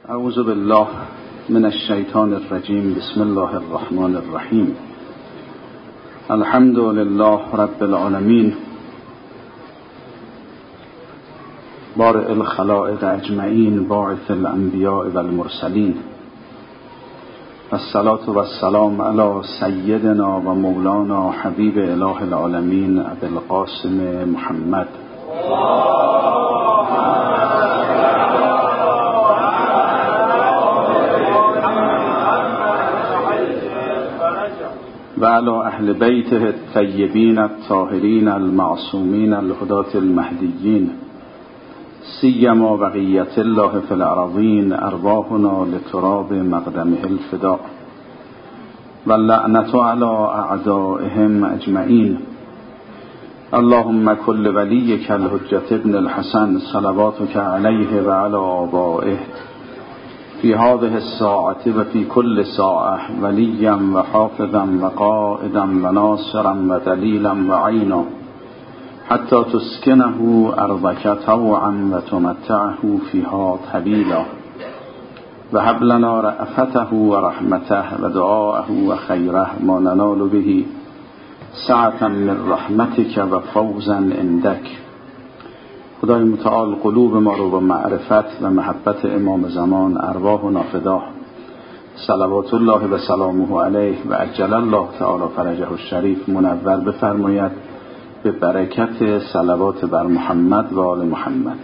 اعوذ بالله من الشیطان الرجیم. بسم الله الرحمن الرحیم. الحمد لله رب العالمین، بارئ الخلائق اجمعین، باعث الانبیاء والمرسلین، والصلاة والسلام علی سیدنا و مولانا حبیب اله العالمین ابی القاسم محمد و علی اهل بیته الطیبین الطاهرین المعصومین الهداة المهدیین، سیما بقیة الله فی الارضین، ارواحنا لتراب مقدمه الفداء، واللعنة علی اعدائهم اجمعین. اللهم كل ولیک الحجة ابن الحسن صلواتك علیه و علی آبائه فی هذه الساعة و فی کل ساعة، ولیا و حافظا و قائدا و ناصرا و دلیلا و عینا، حتی تسکنه ارضک طوعا و تمتعه فیها طویلا، و هب لنا رأفته و رحمته و دعاءه و خیره ما ننال به سعة من رحمتک و فوزا عندک. خدای متعال قلوب ما رو با معرفت و محبت امام زمان ارواح نافدا صلوات الله و سلامه علیه و عجل الله تعالی فرجه الشریف منور بفرماید به برکت صلوات بر محمد و آل محمد.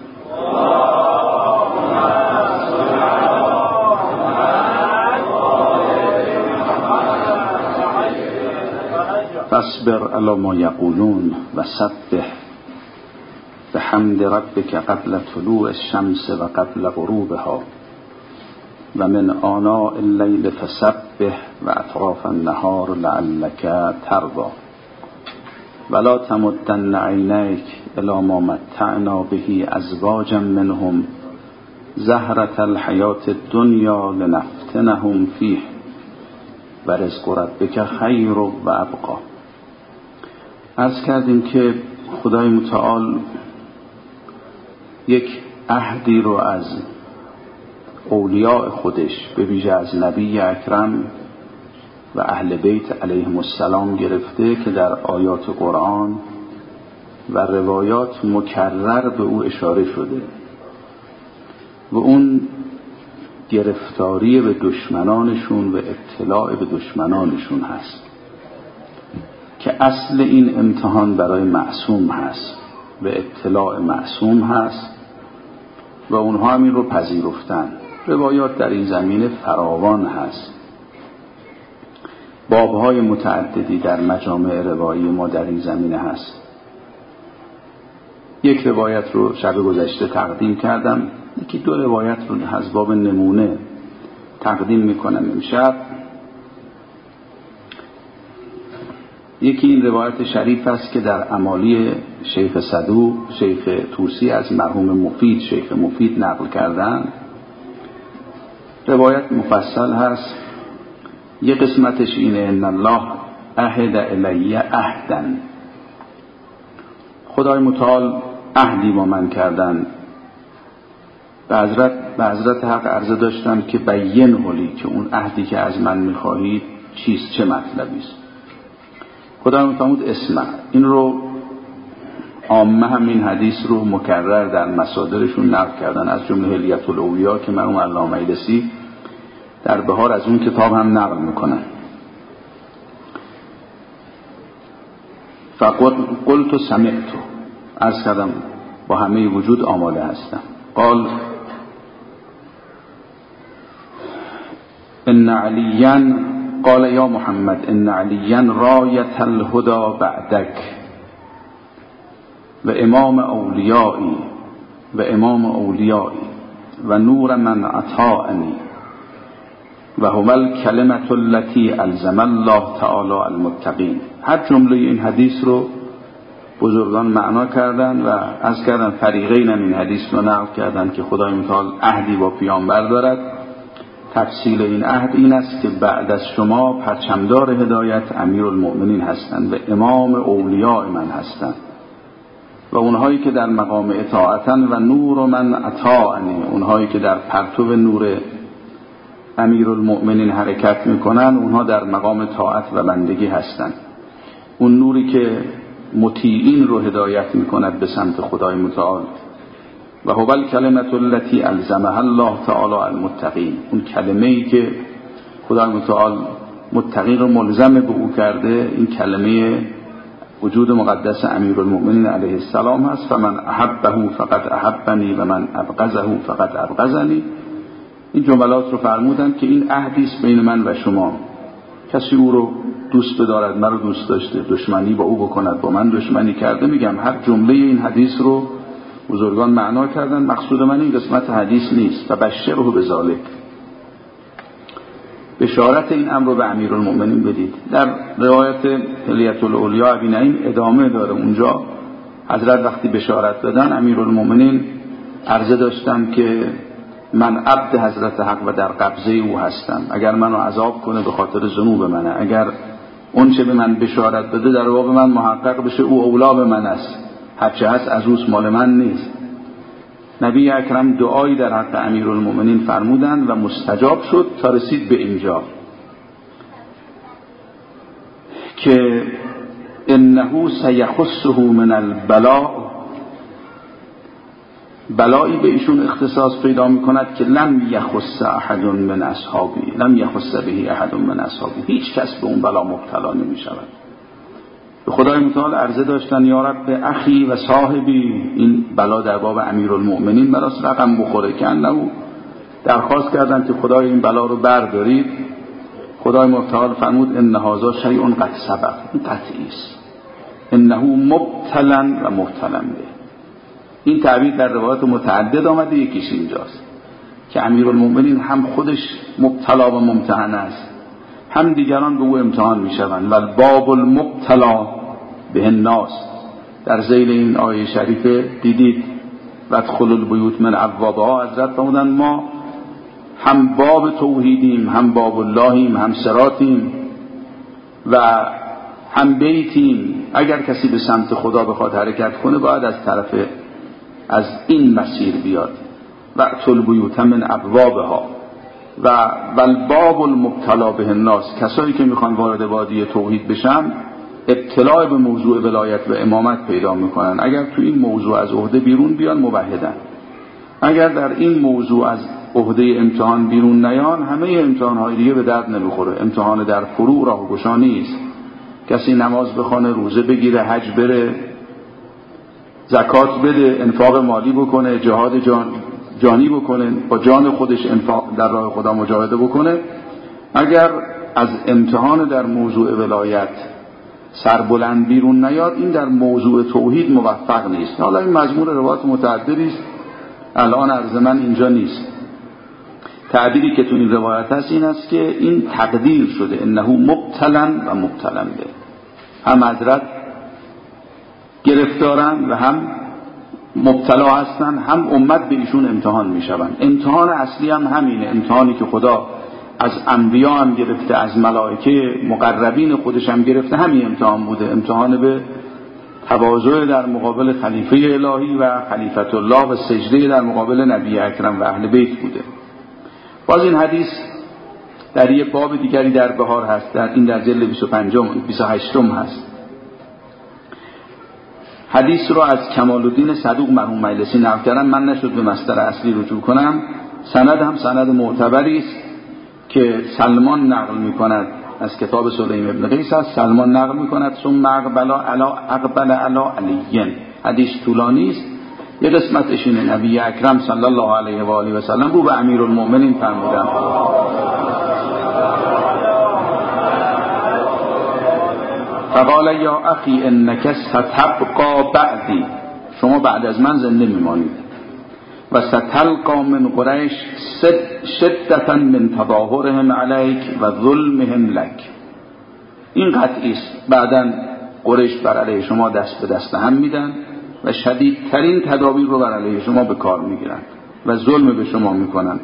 فاصبر علی ما یقولون و سبح بحمد ربک قبل طلوع الشمس و قبل غروبها و من آناء اللیل فسبح و اطراف النهار لعلک ترضی، ولا تمدن عینیک الی ما متعنا به ازواجا منهم زهرة الحیاة الدنیا لنفتنهم فیه و رزق ربک خیر و ابقی. عرض کردیم که خدای متعال یک عهدی رو از اولیاء خودش به ویژه از نبی اکرم و اهل بیت علیهم السلام گرفته که در آیات قرآن و روایات مکرر به او اشاره شده و اون گرفتاری به دشمنانشون و اطلاع به دشمنانشون هست که اصل این امتحان برای معصوم هست و اطلاع معصوم هست و اونها هم این رو پذیرفتن. روایات در این زمینه فراوان هست، بابهای متعددی در مجامع روایی ما در این زمینه هست. یک روایت رو شب گذشته تقدیم کردم، یکی دو روایت رو از باب نمونه تقدیم میکنم امشب. یکی این روایت شریف است که در امالی شیخ صدوق، شیخ طوسی از مرحوم مفید، شیخ مفید نقل کردن. روایت مفصل هست. یک قسمتش اینه: ان الله عهد الی عهدا، خدای متعال عهدی با من کردن. به حضرت حق عرضه داشتم که بیین هولی، که اون عهدی که از من میخواهید چیست، چه مطلبی است. خدای متعال اسمع. این رو عامه همین حدیث رو مکرر در مصادرشون نقل کردن، از جمله حلیة الاولیا که مرحوم علامه ایلسی در بهار از اون کتاب هم نقل میکنن. فقلت سمعت، عرض کردم با همه وجود آماده هستم. قال ان علیا قال یا محمد ان علیا رایت الهدى بعدک و امام اولیایی و نور من اطاعنی و هو الکلمة التي الزم الله تعالی المتقین. هر جمله این حدیث رو بزرگان معنا کردن و از کردن فریقین هم این حدیث رو نقل کردن که خدای متعال عهدی با پیامبر دارد. تفصیل این عهد این است که بعد از شما پرچمدار هدایت امیرالمؤمنین هستند و امام اولیاء من هستند. و اونهایی که در مقام اطاعتن و نور من اطاعنی، اونهایی که در پرتو نور امیرالمؤمنین حرکت میکنن اونها در مقام طاعت و بندگی هستند. اون نوری که مطیعین رو هدایت میکند به سمت خدای متعال. و هو الکلمة التي الزمها الله تعالی المتقین، اون کلمه‌ای که خدای متعال متقین رو ملزم به او کرده، این کلمه وجود مقدس امیرالمؤمنین علیه السلام هست. فمن احبه فقد احبنی و من ابغضه فقد ابغضنی. این جملات رو فرمودن که این عهدی است بین من و شما، کسی او رو دوست بدارد من رو دوست داشته، دشمنی با او بکند با من دشمنی کرده. میگم هر جمله این حدیث رو بزرگان معنا کردن، مقصود من این قسمت حدیث نیست. و بشره بذالک، بشارت این امر رو به امیرالمؤمنین بدید. در روایت حلیة الاولیا ابی نعیم ادامه داره، اونجا حضرت وقتی بشارت دادن امیرالمؤمنین عرضه داشتن که من عبد حضرت حق و در قبضه او هستم، اگر منو عذاب کنه به خاطر ذنوب منه، اگر اون چه به من بشارت داده در واقع من محقق بشه او اولا به من است، هرچه هست از اوست مال من نیست. نبی اکرم دعایی در حق امیرالمؤمنین فرمودن و مستجاب شد تا رسید به اینجا که انه سیخصه من البلاء، بلایی به ایشون اختصاص پیدا میکند که لم یخص احد من اصحابی، لم یخص به احد من اصحابی، هیچ کس به اون بلا مبتلا نمیشود. به خدای متعال عرضه داشتن یا رب اخی و صاحبی، این بلا در باب امیرالمؤمنین براس رقم بخوره که انه درخواست کردن که خدای این بلا رو بردارید. خدای متعال فرمود ان هذا شیء قد سبق، این قطعی است، انه مبتلا و مبتلا به. این تعبیر در روایات متعدد آمده، یکیش اینجاست که امیرالمؤمنین هم خودش مبتلا و ممتحن است، هم دیگران به او امتحان میشوند. و الباب المبتلا به الناس، در ذیل این آیه شریفه دیدید و ادخلوا البیوت من ابوابها، حضرت فرمودن ما هم باب توحیدیم، هم باب اللهیم، هم صراطیم و هم بیتیم. اگر کسی به سمت خدا بخواد حرکت کنه باید از این مسیر بیاد. و ادخلوا البیوت من ابوابها و الباب المبتلا به الناس، کسایی که میخوان وارد وادی توحید بشن اطلاع به موضوع ولایت و امامت پیدا میکنن. اگر تو این موضوع از عهده بیرون بیان موحدن، اگر در این موضوع از عهده امتحان بیرون نیان همه امتحانهای دیگه به درد نمیخوره. امتحان در فروع راهگشا نیست، کسی نماز بخونه، روزه بگیره، حج بره، زکات بده، انفاق مالی بکنه، جهاد جانی بکنه، با جان خودش انفاق در راه خدا مجاهده بکنه، اگر از امتحان در موضوع ولایت سربلند بیرون نیاد این در موضوع توحید موفق نیست. حالا این مضمون روایات متعددی است، الان عرض من اینجا نیست. تعبیری که تو این روایت هست این است که این تقدیر شده انه مبتلا و مبتلا به، هم حضرت گرفتارن و هم مبتلا هستن، هم امت به ایشون امتحان میشوند. امتحان اصلی هم همینه، امتحانی که خدا از انبیا هم گرفته، از ملائکه مقربین خودش هم گرفته، همین امتحان بوده، امتحان به تواضع در مقابل خلیفه الهی و خلیفت الله و سجده در مقابل نبی اکرم و اهل بیت بوده. باز این حدیث در یک باب دیگری در بهار هست، در این در جلد 28 هست. حدیث رو از کمال الدین صدوق مرحوم مجلسی نقل کردم، من نشد به مصدر اصلی رجوع کنم. سند هم سند معتبری است که سلمان نقل می‌کند از کتاب سلیم ابن قیس است. سلمان نقل می‌کند ثم اقبل علی علی. حدیث طولانی است، یه قسمتش اینه نبی اکرم صلی الله علیه و آله و سلم رو به امیرالمؤمنین فرمودن فقال یا اخی انک ستبقى بعدی، شما بعد از من زنده میمانید، و ستلقى من قریش شدتا من تظاهرهم علیک و ظلمهم لک. این قطعی است، بعداً قریش بر علیه شما دست به دست هم میدن و شدیدترین تدابیر رو بر علیه شما به کار میگیرن و ظلم به شما میکنن.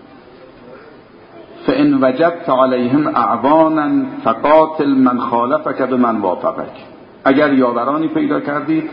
فإن وجدت علیهم اعوانا فقاتل من خالفک بمن وافقک. اگر یاورانی پیدا کردید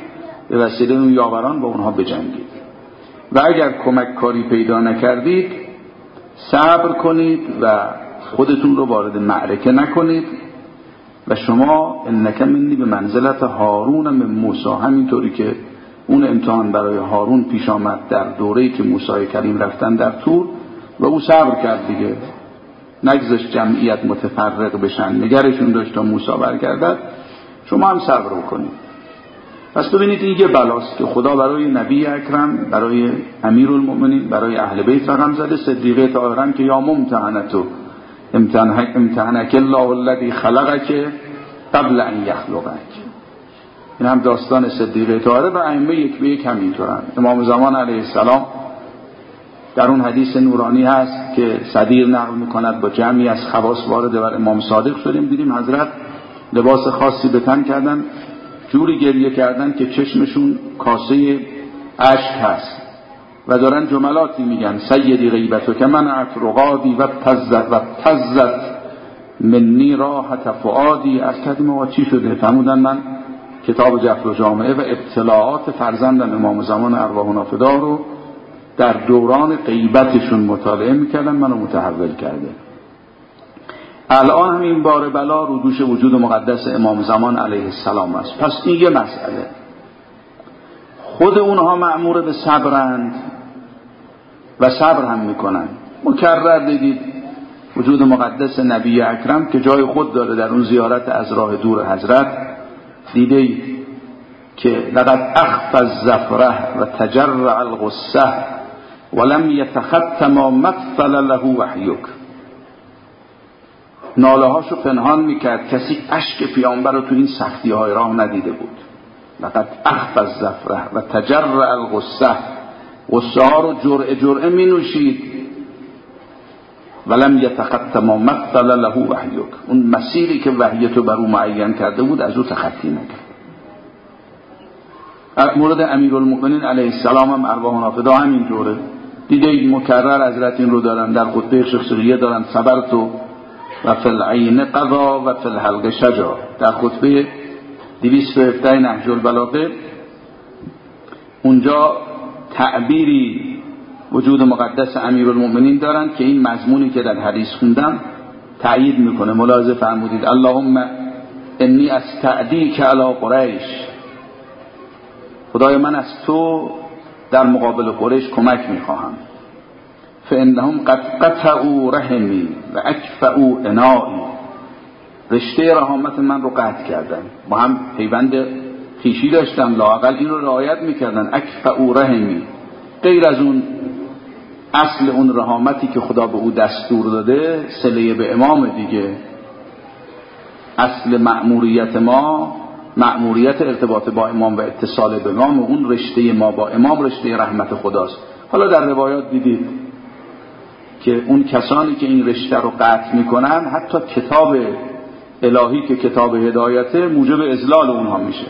به وسیله اون یاوران با اونها بجنگید و اگر کمک کاری پیدا نکردید صبر کنید و خودتون رو وارد معرکه نکنید و شما انک منی به منزلت هارون من موسی، همینطوری که اون امتحان برای هارون پیش آمد در دوره‌ای که موسی کریم رفتن در طور و او صبر کرد دیگه، نگذاشت جمعیت متفرق بشن، نگرشون داشت تا موسی برگردد، شما هم صبر بکنید. پس ببینید این یه بلاست که خدا برای نبی اکرم، برای امیرالمؤمنین، برای اهل بیت رقم زده، صدیقه طاهران که یا ممتحنتو امتحنک الله الذی خلقک قبل ان یخلقک. این هم داستان صدیقه طاهره و ائمه یک به یک همینطورن. امام زمان علیه السلام در اون حدیث نورانی هست که صدیر نقل میکند با جمعی از خواص وارد بر امام صادق شدیم، دیدیم حضرت لباس خاصی به تن کردن، جوری گریه کردن که چشمشون کاسه اشک هست و دارن جملاتی میگن سیدی غیبتو که منعت رقادی و تزت منی راحت فؤادی. از کردیم آقا چی شده؟ فرمودن من کتاب جفر و جامعه و ابتلاعات فرزندم امام زمان ارواحنا فدا رو در دوران غیبتشون مطالعه میکردن، منو متحول کرده. الان هم این بار بلا رو دوش وجود مقدس امام زمان علیه السلام است. پس این یه مسئله. خود اونها مأمور به صبرند و صبر هم میکنن. مکرر دیدید وجود مقدس نبی اکرم که جای خود داره در اون زیارت از راه دور حضرت، دیده که لقد اخفى الزفره و تجرع الغصه ولم يتخطى ما مثل له وحیک. ناله هاشو پنهان میکرد، کسی اشک پیامبر رو تو این سختی های راه ندیده بود. لقد اخفى الزفره و تجرع الغصه، غصه ها رو جرعه جرعه می نوشید. ولم يتخطى ما مثل له وحیک، اون مسیری که وحی تو بر او معین کرده بود از او تخطی نکرد. مورد امیرالمؤمنین علیه السلام هم ارواحنا فدا همینطوره. دیده مکرر حضرت این رو دارن در خطبه شخصیه دارن صبرتو و فی العین قضا و فی الحلق شجا. در خطبه 217 نهج البلاغه اونجا تعبیری وجود مقدس امیرالمؤمنین دارن که این مضمونی که در حدیث خوندم تأیید میکنه. ملاحظه فرمودید اللهم انی استعدیک علی قریش، خدای من از تو در مقابل قریش کمک میخواهم. فانهم قد قطعوا رحمی و اکفؤا عنایی، رشته رحمت من رو قطع کردن، با هم پیوند خویشی داشتن، لااقل این رو رعایت میکردن. اکفؤا رحمی، غیر از اون اصل اون رحمتی که خدا به او دستور داده، صله به امام دیگه. اصل مأموریت ما مأموریت ارتباط با امام و اتصال به امام، و اون رشته ما با امام رشته رحمت خداست. حالا در روایات دیدید که اون کسانی که این رشته رو قطع میکنن، حتی کتاب الهی که کتاب هدایته موجب اذلال اونها میشه،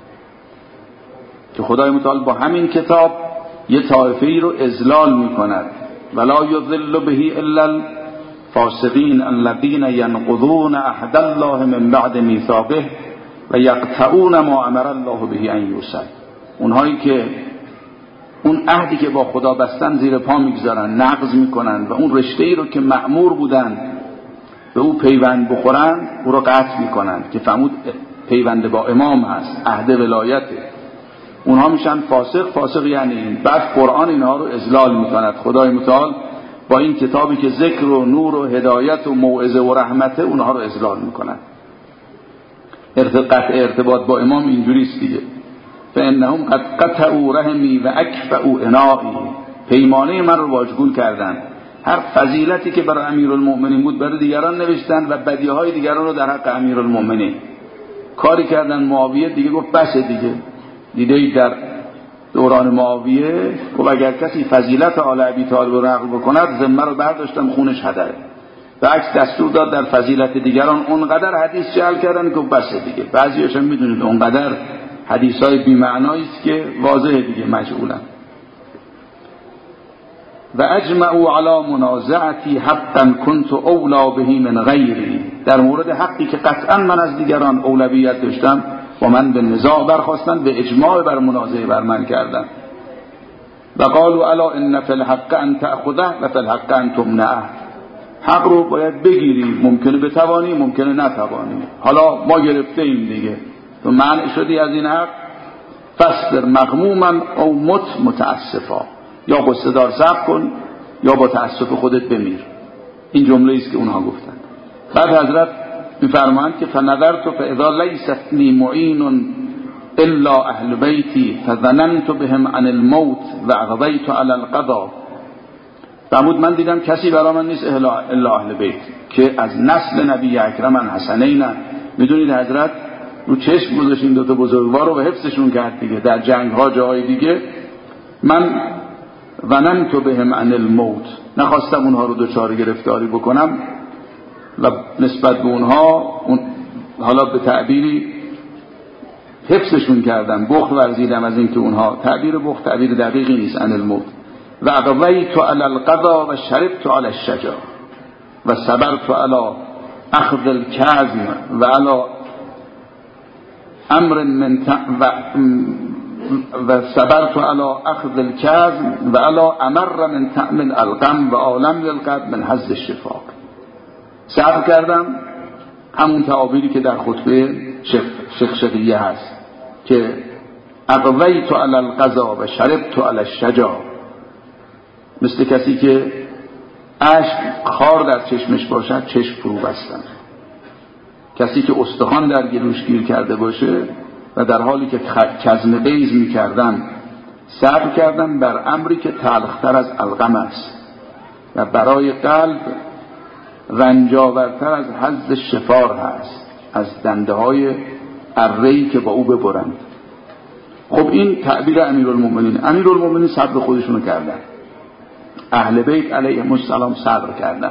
که خدای متعال با همین کتاب یه طایفه‌ای رو اذلال میکند. ولا یضل به الا الفاسقین الذین ینقضون عهد الله من بعد میثاقه و یقطعون ما امر الله به ان یوصل. اونهایی که اون عهدی که با خدا بستن زیر پا میگذارن، نقض میکنن و اون رشته‌ای رو که مأمور بودن به او پیوند بخورن او رو قطع میکنن، که فرمود پیوند با امام هست، عهد ولایته. اونها میشن فاسق. فاسق یعنی این. بعد قرآن اینها رو اذلال میکند. خدای متعال با این کتابی که ذکر و نور و هدایت و موعظه و رحمته اونها رو اذلال میکند. قطع ارتباط با امام اینجوریست دیگه. فانهم قد قطعوا رحمی و اکفؤا عنایی، پیمانه من رو واژگون کردن. هر فضیلتی که برای امیرالمؤمنین بود برای دیگران نوشتن و بدیهای دیگران رو در حق امیرالمؤمنین کاری کردن. معاویه دیگه گفت بس دیگه. دیدید در دوران معاویه گفت اگر کسی فضیلت آل ابی طالب رو نقل بکند ذمه رو برداشتم خونش هدره. به عکس دستور داد در فضیلت دیگران اونقدر حدیث جعل کردن که بس دیگه. بعضی‌هاش هم میدونید اونقدر حدیثای بی معنایی است که واضحه دیگه، مجعولن. و اجمعوا علی منازعتی حقا كنت اولا به من غیری، در مورد حقی که قطعا من از دیگران اولویت داشتم با من به نزاع برخواستند، به اجماع بر منازعه بر من کردند. و قالوا الا ان فی الحق ان تأخذه و فی الحق ان تمنعه. حق رو باید بگیری، ممکنه بتوانی ممکنه نتوانی. حالا ما گرفته ایم دیگه، تو منع شدی از این حق، فاصبر مغموما او مت متاسفا، یا قصه دار صبر کن یا با تاسف خودت بمیر. این جمله است که اونها گفتن. بعد حضرت میفرمایند که فنظرت فاذا لیست لی معین الا اهل بیتی فظننت بهم عن الموت و اغویت علی القضا. فرمود من دیدم کسی برای من نیست الا اهل بیت که از نسل نبی اکرم حسنین. میدونید حضرت رو چشم گذاشتین دوتا بزرگوار رو و حفظشون کرد دیگه در جنگ ها جاهای دیگه. من ظننت بهم عن الموت، نخواستم اونها رو دچار گرفتاری بکنم و نسبت به اونها حالا به تعبیری حفظشون کردم، بخل ورزیدم از اینکه اونها، تعبیر بخل تعبیر دقیقی نیست، عن الموت. و اغویت علی القضا و شربت علی الشجا و صبرت علی اخذ الکظم و علی امر من و صبرت علی اخذ الکظم و علی امر من تعمل القم و عالم للقلب من حظ الشفاق. صبر کردم، همون تعابیری که در خطبه شخشقیه هست که اغویت علی القضا و شربت علی الشجا، مثل کسی که اشک خار در چشمش باشد چشم فرو بستن، کسی که استخوان در گلوش گیر کرده باشه و در حالی که کظم بیض می‌کردن صبر کردن بر امری که تلختر از القم است و برای قلب رنجاورتر از حظ شفار هست، از دنده های اره‌ای که با او ببرند. خب این تعبیر امیرالمومنین صبر خودشونو کردن، اهل بیت علیهم السلام صبر کردن،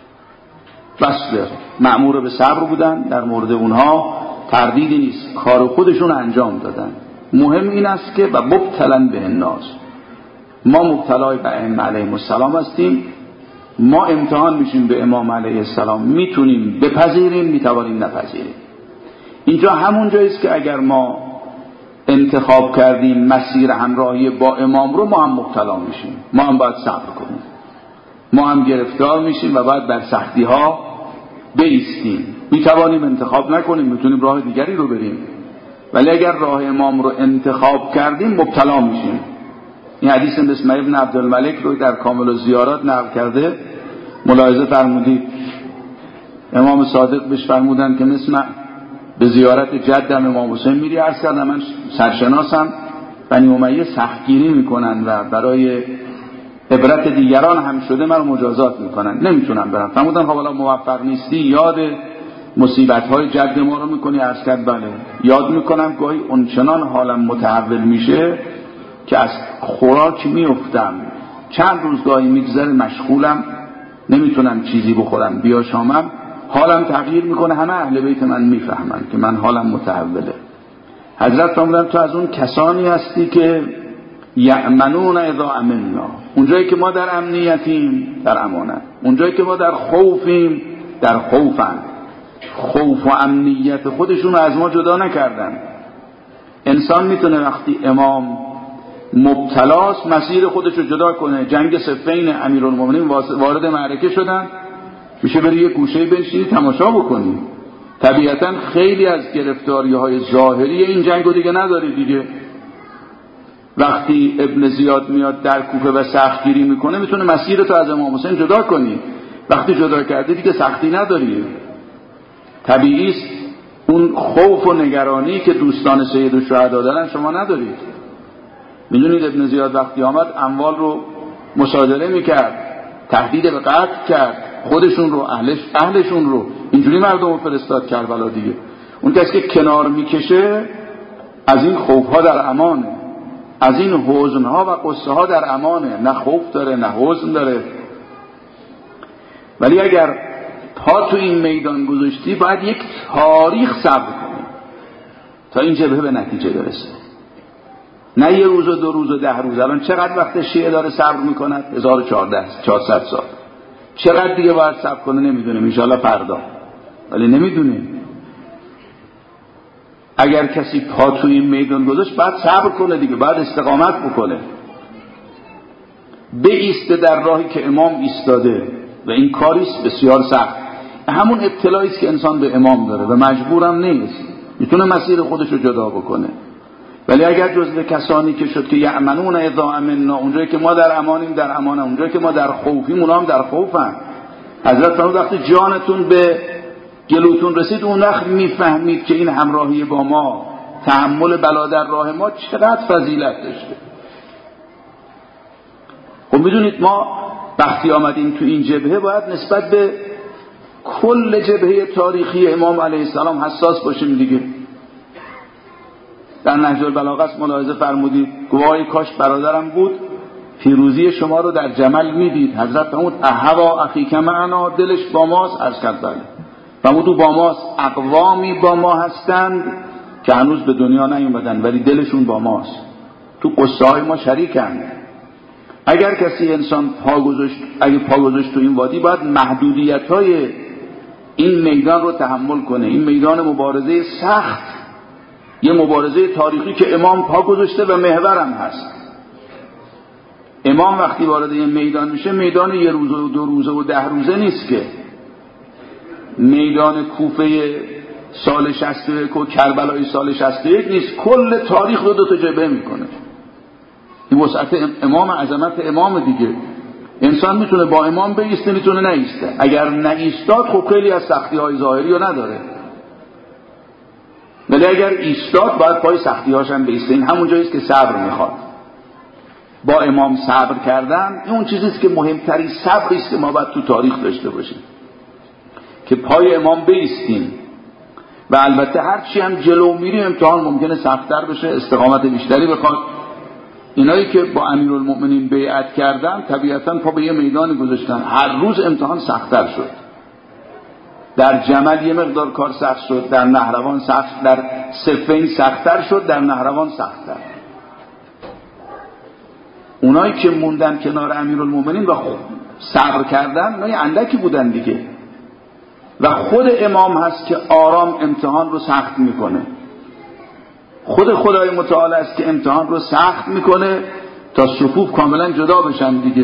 بس مأمور به صبر بودن، در مورد اونها تردیدی نیست، کار خودشون انجام دادن. مهم این است که و مبتلا به الناس، ما مبتلای به ائمه علیهم السلام هستیم، ما امتحان میشیم به امام علیه السلام، میتونیم بپذیریم میتوانیم نپذیریم. اینجا همون جایی است که اگر ما انتخاب کردیم مسیر همراهی با امام رو، ما هم مبتلا میشیم، ما هم باید صبر کنیم، ما هم گرفتار میشیم و باید بر سختی ها بایستیم. میتوانیم انتخاب نکنیم، میتونیم راه دیگری رو بریم، ولی اگر راه امام رو انتخاب کردیم مبتلا میشیم. این حدیث بسم ابن عبدالملک رو در کامل الزیارات نقل کرده. ملاحظه فرمودید امام صادق بهش فرمودن که مثل به زیارت جدم امام حسین میری؟ عرض کردم من سرشناسم، بنی امیه سختگیری میکنن و برای عبرت دیگران هم شده من رو مجازات میکنن، نمیتونم برم. فرمودن خب حالا موفق نیستی یاد مصیبت های جد ما رو میکنی؟ عرض کرد بله یاد میکنم، گاهی اونچنان حالم متحول میشه که از خوراک میافتم، چند روز گاهی میگذره مشغولم، نمیتونم چیزی بخورم، بیاشامم حالم تغییر میکنه، همه اهل بیت من میفهمن که من حالم متحوله. حضرت فرمودن تو از اون کسانی هستی که یأمنون اذا امنا، اونجایی که ما در امنیتیم در امانت، اونجایی که ما در خوفیم در خوفن. خوف و امنیت خودشون از ما جدا نکردن. انسان میتونه وقتی امام مبتلاست مسیر خودش رو جدا کنه. جنگ صفین امیرالمومنین وارد معرکه شدن، میشه بری یه گوشه بنشینی تماشا بکنی. طبیعتا خیلی از گرفتاری های ظاهری این جنگ رو دیگه نداری دیگه. وقتی ابن زیاد میاد در کوفه و سختگیری میکنه، میتونه مسیرتو از امام حسین جدا کنی. وقتی جدا کرده دیگه سختی نداری. طبیعی است اون خوف و نگرانی که دوستان سید الشهدا دارن شما ندارید. میدونید ابن زیاد وقتی آمد اموال رو مصادره میکرد، تهدید به قتل کرد، خودشون رو اهلشون رو، اینجوری مردم رو فرستاد کربلا دیگه. اون کسی که کنار میکشه از این خوفها در امانه، از این حزنها و قصه ها در امانه، نه خوف داره نه حزن داره. ولی اگر پا تو این میدان گذاشتی باید یک تاریخ صبر کنی تا این جبهه به نتیجه برسه، نه یه روز و 2 روز و 10 روز. الان چقدر وقت شیعه داره صبر میکند؟ 1400 سال. چقدر دیگه باید صبر کنه نمیدونیم، انشاءالله فردا، ولی نمیدونیم. اگر کسی پا توی این میدان گذاشت باید صبر کنه دیگه، باید استقامت بکنه، بایسته در راهی که امام ایستاده و این کاریست بسیار سخت. همون ابتلایی است که انسان به امام داره و مجبورم نیست، میتونه مسیر خودش رو جدا بکنه. ولی اگر جزو کسانی که شد که یأمنون اذا امنا، اونجایی که ما در امانیم در امانه، اونجایی که ما در خوفیم اونا هم در خوفن. حضرت فرمود وقتی جانتون به گلوتون رسید اون وقت میفهمید که این همراهی با ما، تحمل بلا در راه ما چقدر فضیلت داشته. خب میدونید ما وقتی آمدیم تو این جبهه باید نسبت به کل جبهه تاریخی امام علیه السلام حساس باشیم دیگه. در نهج البلاغه ملاحظه فرمودید گواهی کاش برادرم بود پیروزی شما رو در جمل میدید. حضرت فرمود احوا اخیک معنا، دلش با ماست. عرض کرد بله. فرمود او با ماست، اقوامی با ما هستند که هنوز به دنیا نیومدن ولی دلشون با ماست، تو قصه های ما شریکند. اگر کسی انسان پا گذاشت تو این وادی باید محدودیت های این میدان رو تحمل کنه. این میدان مبارزه سخت، یه مبارزه تاریخی که امام پا گذاشته و محورم هست. امام وقتی وارد این میدان میشه میدان یه روزه و 2 روزه و 10 روزه نیست که میدان کوفه سال 61 و کربلای سال 61 نیست، کل تاریخ رو 2 تا جبهه میکنه. این وسعت امام، عظمت امام دیگه. انسان میتونه با امام بایسته، میتونه نیسته. اگر نایستاد خب خیلی از سختی های ظاهری رو نداره، ولی اگر ایستاد باید پای سختی هاشم بایسته. این همون جاییست که صبر میخواد. با امام صبر کردن این اون چیزیست که مهمترین صبریست که ما باید تو تاریخ داشته باشیم، که پای امام بایستیم. و البته هرچی هم جلو میریم امتحان ممکنه سخت‌تر بشه، استقامت بیشتری بخواد. اینایی که با امیرالمؤمنین بیعت کردن طبیعتاً پا به یه میدانی گذاشتن، هر روز امتحان سخت‌تر شد. در جمل یه مقدار کار سخت شد، در نهروان سخت، در صفین سخت‌تر شد، در نهروان سخت‌تر. اونایی که موندن کنار امیرالمؤمنین و صبر کردن اونای اندکی بودن دیگه. و خود امام هست که آرام امتحان رو سخت میکنه. خود خدای متعال است که امتحان رو سخت میکنه تا صفوف کاملا جدا بشن دیگه،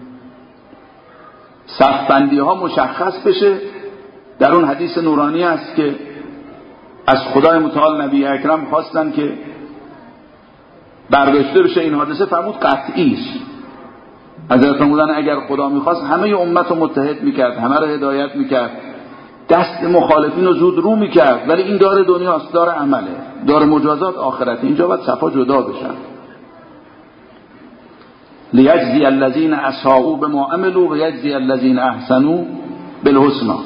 صف بندی ها مشخص بشه. در اون حدیث نورانی است که از خدای متعال نبی اکرم خواستن که برداشته بشه این حادثه، فرمود قطعی است. حضرت فرمودن اگر خدا میخواست همه امت رو متحد میکرد، همه رو هدایت میکرد، دست مخالفین رو زود رو میکرد، ولی این دار دنیاست، دار عمله، دار مجازات آخرت. اینجا باید صفا جدا بشن. لیجزی الذین اساءوا بما عملوا و یجزی الذین احسنوا بالحسنی.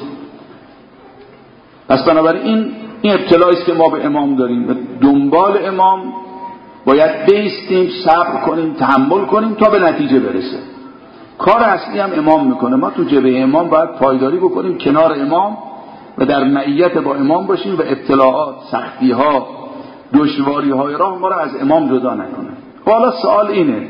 پس بنابراین این ابتلایی است که ما به امام داریم و دنبال امام باید بیستیم، صبر کنیم، تحمل کنیم تا به نتیجه برسه. کار اصلی هم امام میکنه. ما تو جبهه امام باید پایداری بکنیم، کنار امام و در معیت با امام باشیم و ابتلاعات، سختی ها، دشواری های راه ما را از امام جدا نکنه. حالا سوال اینه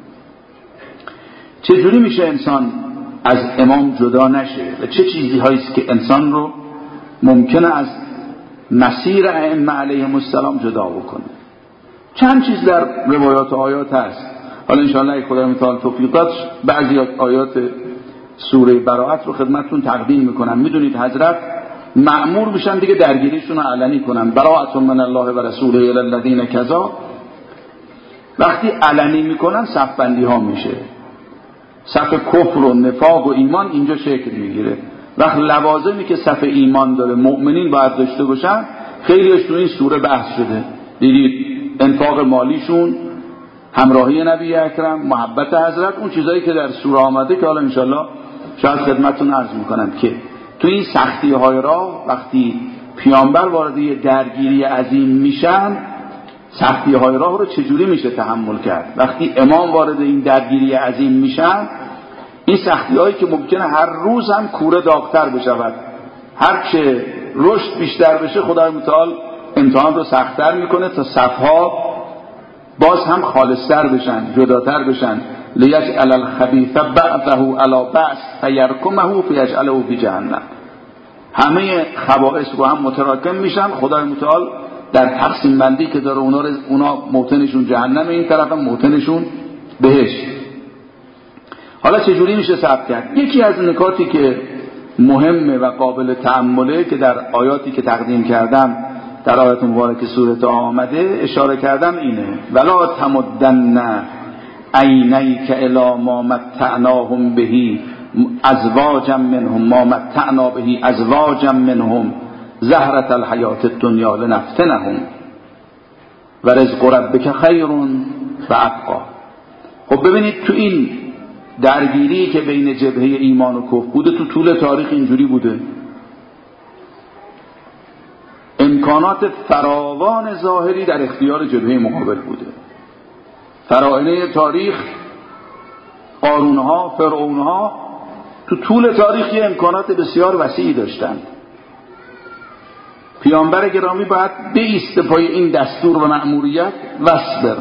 چجوری میشه انسان از امام جدا نشه و چه چیزی هاییست که انسان رو ممکنه از مسیر ائمه علیهم السلام جدا بکنه؟ چند چیز در روایات و آیات هست. حالا انشاءالله ای خدای متعال توفیق داد بعضی آیات سوره براءت رو خدمتتون تقدیم میکنم. میدونید حضرت مأمور میشن دیگه درگیریشون رو علنی کنن، براءت من الله و رسوله الی الذین کذا. وقتی علنی میکنن صف بندی ها میشه، صف کفر و نفاق و ایمان اینجا شکل میگیره. وقت لوازمی که صف ایمان داره مؤمنین باید داشته باشن خیلیش تو این سوره بحث شده. دیدید انفاق مالیشون، همراهی نبی اکرم، محبت حضرت، اون چیزایی که در سوره آمده که حالا انشالله شاید خدمتتون عرض میکنم که تو این سختی های راه وقتی پیامبر وارد یه درگیری عظیم میشن سختی های راه رو چجوری میشه تحمل کرد. وقتی امام وارد این درگیری عظیم میشن این سختی هایی که ممکنه هر روز هم کوره داغتر بشود، هرچه رشد بیشتر بشه خدای متعال امتحان رو سخت‌تر میکنه تا صفها باز هم خالص‌تر بشن، جداتر بشن. لیجعل الخبیث بعضه علی بعض فیرکمه فیجعله فی جهنم. همه خبائث رو هم متراکم میشن، خدای متعال در تقسیم بندی که داره اونا موطنشون جهنم، این طرف هم موطنشون بهشت. حالا چجوری میشه ثبت کرد؟ یکی از نکاتی که مهمه و قابل تأمله که در آیاتی که تقدیم کردم در آیات مبارک سوره آمده اشاره کردم اینه: ولا تمدن عینیک الی ما متعناهم به ازواجا منهم ما متعنا به ازواجا منهم زهرة الحیات الدنیا لنفتنهم و رزق ربک خیر و ابقی. خب ببینید تو این درگیری که بین جبهه ایمان و کفر بوده، تو طول تاریخ اینجوری بوده. امکانات فراوان ظاهری در اختیار جبهه مقابل بوده. فراعنه تاریخ، قارونها، فرعونها تو طول تاریخ یه امکانات بسیار وسیعی داشتند. پیامبر گرامی باید بایسته پای این دستور و مأموریت واصبر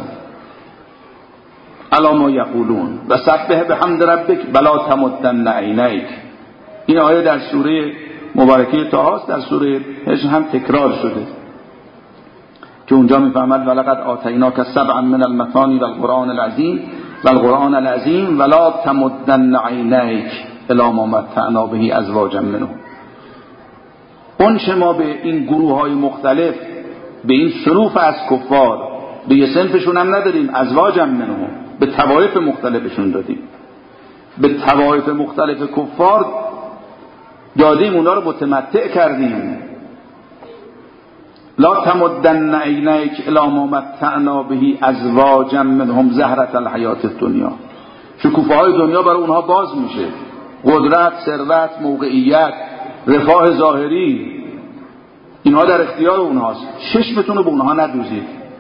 علی ما یقولون و سبح بحمد ربک ولا تمدن عینیک. این آیه در سوره مبارکه طه است، در سوره حجر هم تکرار شده که اونجا میفهمد ولقد آتیناک سبعا من المثانی والقرآن العظیم والقرآن العظیم ولا تمدن عینیک الی ما متعنا به ازواجا منهم. اون شما به این گروه های مختلف، به این صنوف از کفار، به یه صنفشون هم نداریم، ازواجا منهم، به طوایف مختلفشون دادیم، به طوایف مختلف کفار دادیم، اونا رو متمتع کردیم. لا تمدن عینیک الی ما متعنا به ازواجا منهم زهرة الحیات الدنیا. شکوفه های دنیا برای اونها باز میشه، قدرت، ثروت، موقعیت، رفاه ظاهری، اینها در اختیار اونهاست. چشمتون رو به اونها ندوزید.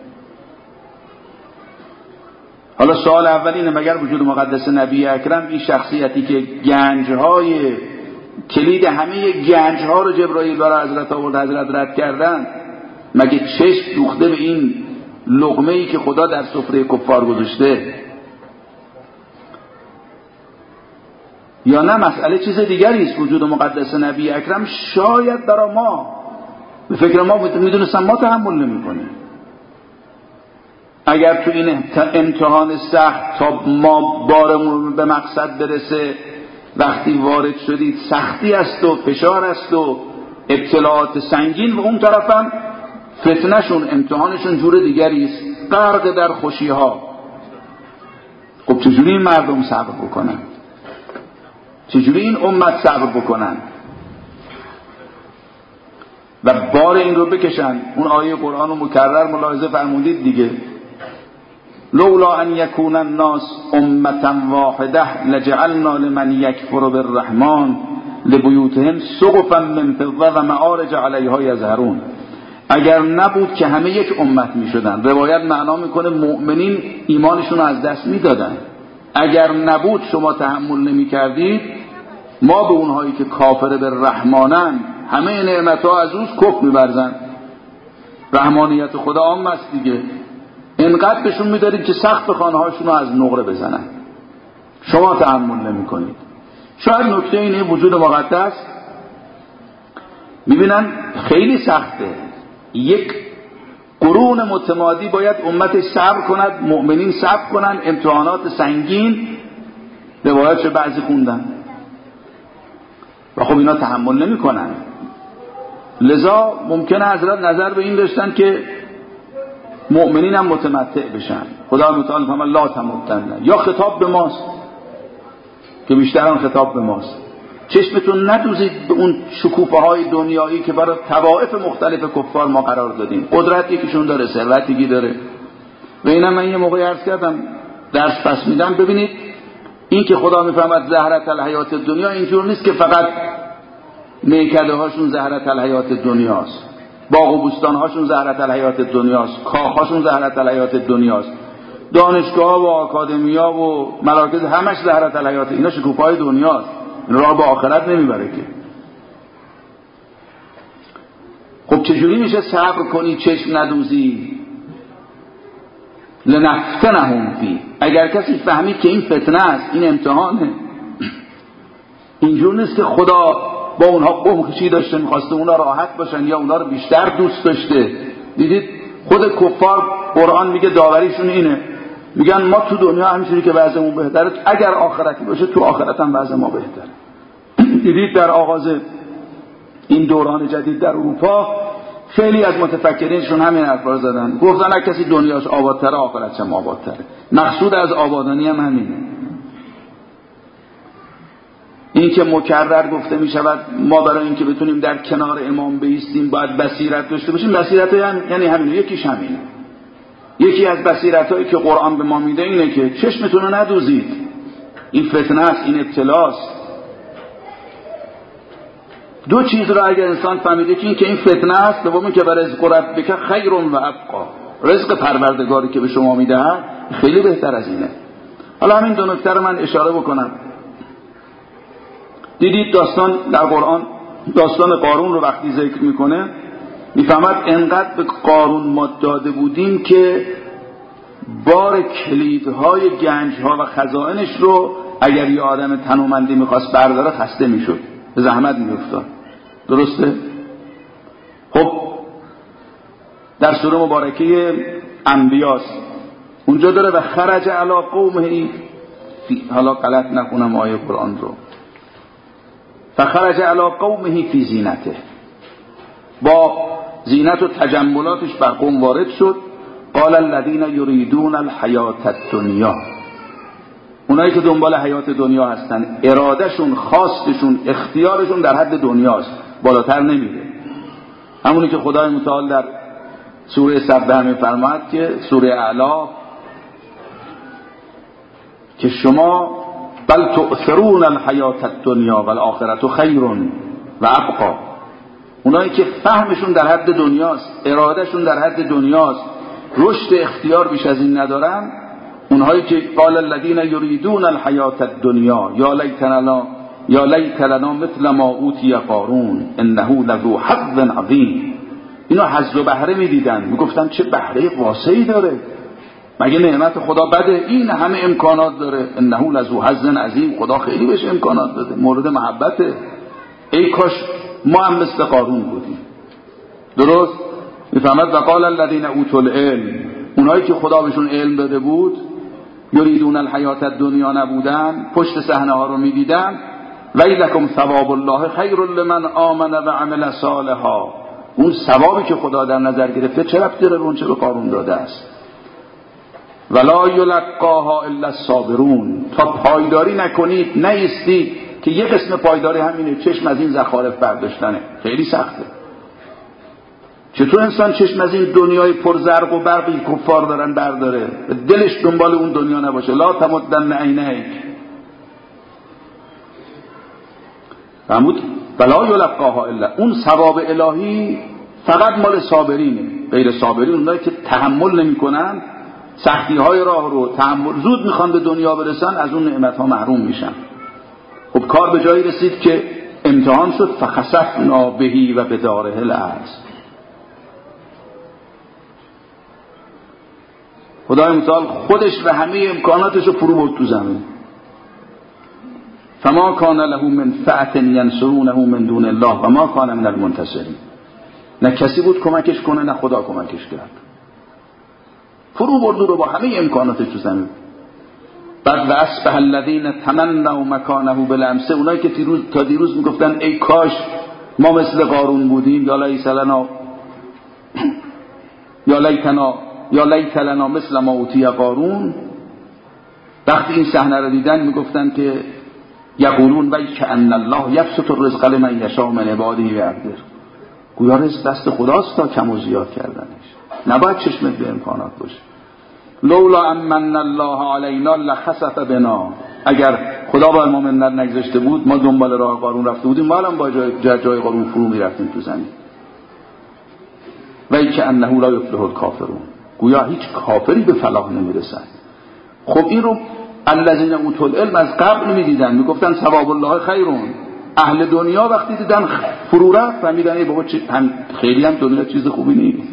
حالا سوال اول اینه: مگر وجود مقدس نبی اکرم، این شخصیتی که گنجهای کلید همه گنجها رو جبرائیل برای حضرت آورد، حضرت رد کردن، مگه چشم دوخته به این لقمه‌ای که خدا در سفره کفار گذاشته؟ یا نه مسئله چیز دیگری است؟ وجود مقدس نبی اکرم شاید برای ما، به فکر ما میدونستم ما تحمل نمی‌کنیم. اگر تو این امتحان سخت تا ما بارمون به مقصد برسه، وقتی وارد شدید سختی است و فشار است و ابتلاعات سنگین، و اون طرفم فتنهشون، امتحانشون جور دیگری است، غرق در خوشی‌ها. خب چجوری این مردم صبر بکنن؟ چجوری این امت صبر بکنن و بار این رو بکشن؟ اون آیه قرآن رو مکرر ملاحظه فرمودید دیگه: لولا ان یکون الناس امة واحده لجعلنا لمن یکفر بالرحمن لبیوتهم سقفا من فضة و معارج علیها یظهرون. اگر نبود که همه یک امت می شدن، روایت معنا میکنه مؤمنین ایمانشون رو از دست میدادن. اگر نبود، شما تحمل نمی کردید، ما به اونهایی که کافر به رحمانن همه نعمتها از اوست کفر می‌ورزن. رحمانیت خدا عام است دیگه، اینقدر بهشون میدارید که سقف خانه‌هاشون رو از نقره بزنن، شما تحمل نمی کنید. شاید نکته اینه وجود مقدس میبینن خیلی سخته، یک قرون متمادی باید امتش صبر کند، مؤمنین صبر کنن، امتحانات سنگین، روایاتش بعضی خوندن و خب اینا تحمل نمی کنن. لذا ممکنه حضرت نظر به این داشتن که مؤمنین هم متمتع بشن. خدا متعال فرمود لا تمدن، یا خطاب به ماست که بیشتران خطاب به ماست، چشمتون ندوزید به اون شکوفه های دنیایی که برای طوائف مختلف کفار ما قرار دادیم. قدرت یکیشون داره، ثروت یکی داره. و اینا من یه موقعی عرض کردم درس پس میدم، ببینید این که خدا میفهمد زهرة الحیات دنیا اینجور نیست که فقط میکده هاشون زهرة الحیات دنیاست، باغ و بوستان هاشون زهرة الحیات دنیاست، کاخ هاشون زهرة الحیات دنیاست، دانشگاه و آکادمیا و مراکز همش زهرة الحیات، اینا شکوفه‌های دنیاست، این راه به آخرت نمیبره که. خب چجوری میشه صبر کنی چشم ندوزی؟ لنفتنهم فی، اگر کسی فهمید که این فتنه است، این امتحانه، اینجور نیست که خدا با اونها قوم کشی داشته، میخواسته اونها راحت باشن یا اونها رو بیشتر دوست داشته، دیدید خود کفار قرآن میگه داوریشون اینه، میگن ما تو دنیا همینجوری که وضعمون بهتره، اگر آخرتی باشه تو آخرت هم وضع ما بهتره. دیدید در آغاز این دوران جدید در اروپا خیلی از متفکرینشون همین حرفا رو زدن، گفتن اگه کسی دنیاش آبادتره آخرتش هم آبادتره. مقصود از آبادانی هم همینه. این که مکرر گفته می شود ما برای اینکه بتونیم در کنار امام بایستیم باید بصیرت داشته باشیم، بصیرت یعنی همینه، یکیش همینه. یکی از بصیرتایی که قرآن به ما میده اینه که چشمتون رو ندوزید، این فتنه است، این ابتلاست. دو چیز رو اگر انسان فهمیده که این فتنه است، دوم که برای رزق ربک خیر و ابقا، رزق پروردگاری که به شما میدهد خیلی بهتر از اینه. حالا همین دو نکته رو من اشاره بکنم. دیدید داستان در قرآن داستان قارون رو وقتی ذکر میکنه میفهمد انقدر به قارون ما داده بودیم که بار کلیدهای گنجها و خزائنش رو اگر یه آدم تنومندی میخواست برداره خسته میشد، به زحمت میافتاد. درسته؟ خب در سوره مبارکه انبیاست اونجا داره و خرج علی قومه، حالا غلط نکنم آیه قرآن رو، فخرج علی قومه فی زینته، با زینت و تجملاتش بر قوم وارد شد. قال الذین یریدون الحیات الدنیا، اونایی که دنبال حیات دنیا هستن ارادهشون، خواستشون، اختیارشون در حد دنیاست، بالاتر نمیره. همونی که خدای متعال در سوره سبح میفرماید که سوره اعلا که شما بل تؤثرون الحیات الدنیا والآخرة خیر و ابقا، اونایی که فهمشون در حد دنیاست، ارادهشون در حد دنیاست، رشد اختیار بیش از این ندارن، اونهایی که قال الذین یریدون الحیات الدنیا یا لیت لنا مثل ما اوتی قارون انه لذو حظ عظیم، اینا حظ و بهره میدیدن، میگفتن چه بهره واسعی داره، مگه نعمت خدا بده؟ این همه امکانات داره. انه لذو حظ عظیم، خدا خیلی بهش امکانات داده، مورد محبته. ای کاش ما هم مثل قارون بودیم. درست میفهمد و قال الذین اوتوا العلم، اونایی که خدا بهشون علم داده بود، یریدون الحیات الدنیا نبودن، پشت صحنه ها رو میدیدن، ویلکم ثواب الله خیر لمن آمن و عمل صالحا، اون ثوابی که خدا در نظر گرفته چه ربطی داره به اون چه به قارون داده است. ولا یلقاها الا الصابرون، تا پایداری نکنید، نیستید که یه قسم پایداری همینه، چشم از این زخارف برداشتنه، خیلی سخته. چطور انسان چشم از این دنیای پر زرق و برقی کفار دارن برداره، دلش دنبال اون دنیا نباشه؟ لا تمدن عینیک، فهمود؟ ولا یلقاها الا، اون ثواب الهی فقط مال صابرینه، غیر صابرین اونایی که تحمل نمی‌کنن، سختی‌های راه رو تحمل، زود میخوان به دنیا برسن، از اون نعمت‌ها محروم میشن. خب کار به جایی رسید که امتحان شد، فخسفنا بهی و بداره الارض، خدای متعال خودش و همه امکاناتش رو فرو برد تو زمین. فما کان له من فئة ینصرونه من دون الله و ما کان من المنتصرین، نه کسی بود کمکش کنه نه خدا کمکش کرد، فرو برد رو با همه امکاناتش تو زمین. بعد و اصبح الذین تمنوا مکانه بالامس، اونایی که تا دیروز میگفتن ای کاش ما مثل قارون بودیم، یا لیت لنا مثل ما اوتی قارون، وقتی این صحنه رو دیدن میگفتن که یقولون وای کأن الله یبسط الرزق لمن یشاء من عباده و یقدر، گویا رزق دست خداست تا کم و زیاد کردنش، نباید چشمت به امکانات باشه. لولا امن الله علینا لخسف بنا، اگر خدا بر ما منت نگذاشته بود ما دنبال راه قارون رفته بودیم، ما الان با جای قارون فرو میرفتیم تو زمین. وای کأنه لا یفلح الکافرون، گویا هیچ کافری به فلاح نمیرسد. خب این رو الذین اوتوا العلم از قبل میدیدن، میگفتن ثواب الله خیرون. اهل دنیا وقتی دیدن فرو رفت فهمیدن ای بابا خیلی هم دنیا چیز خوبی نیست.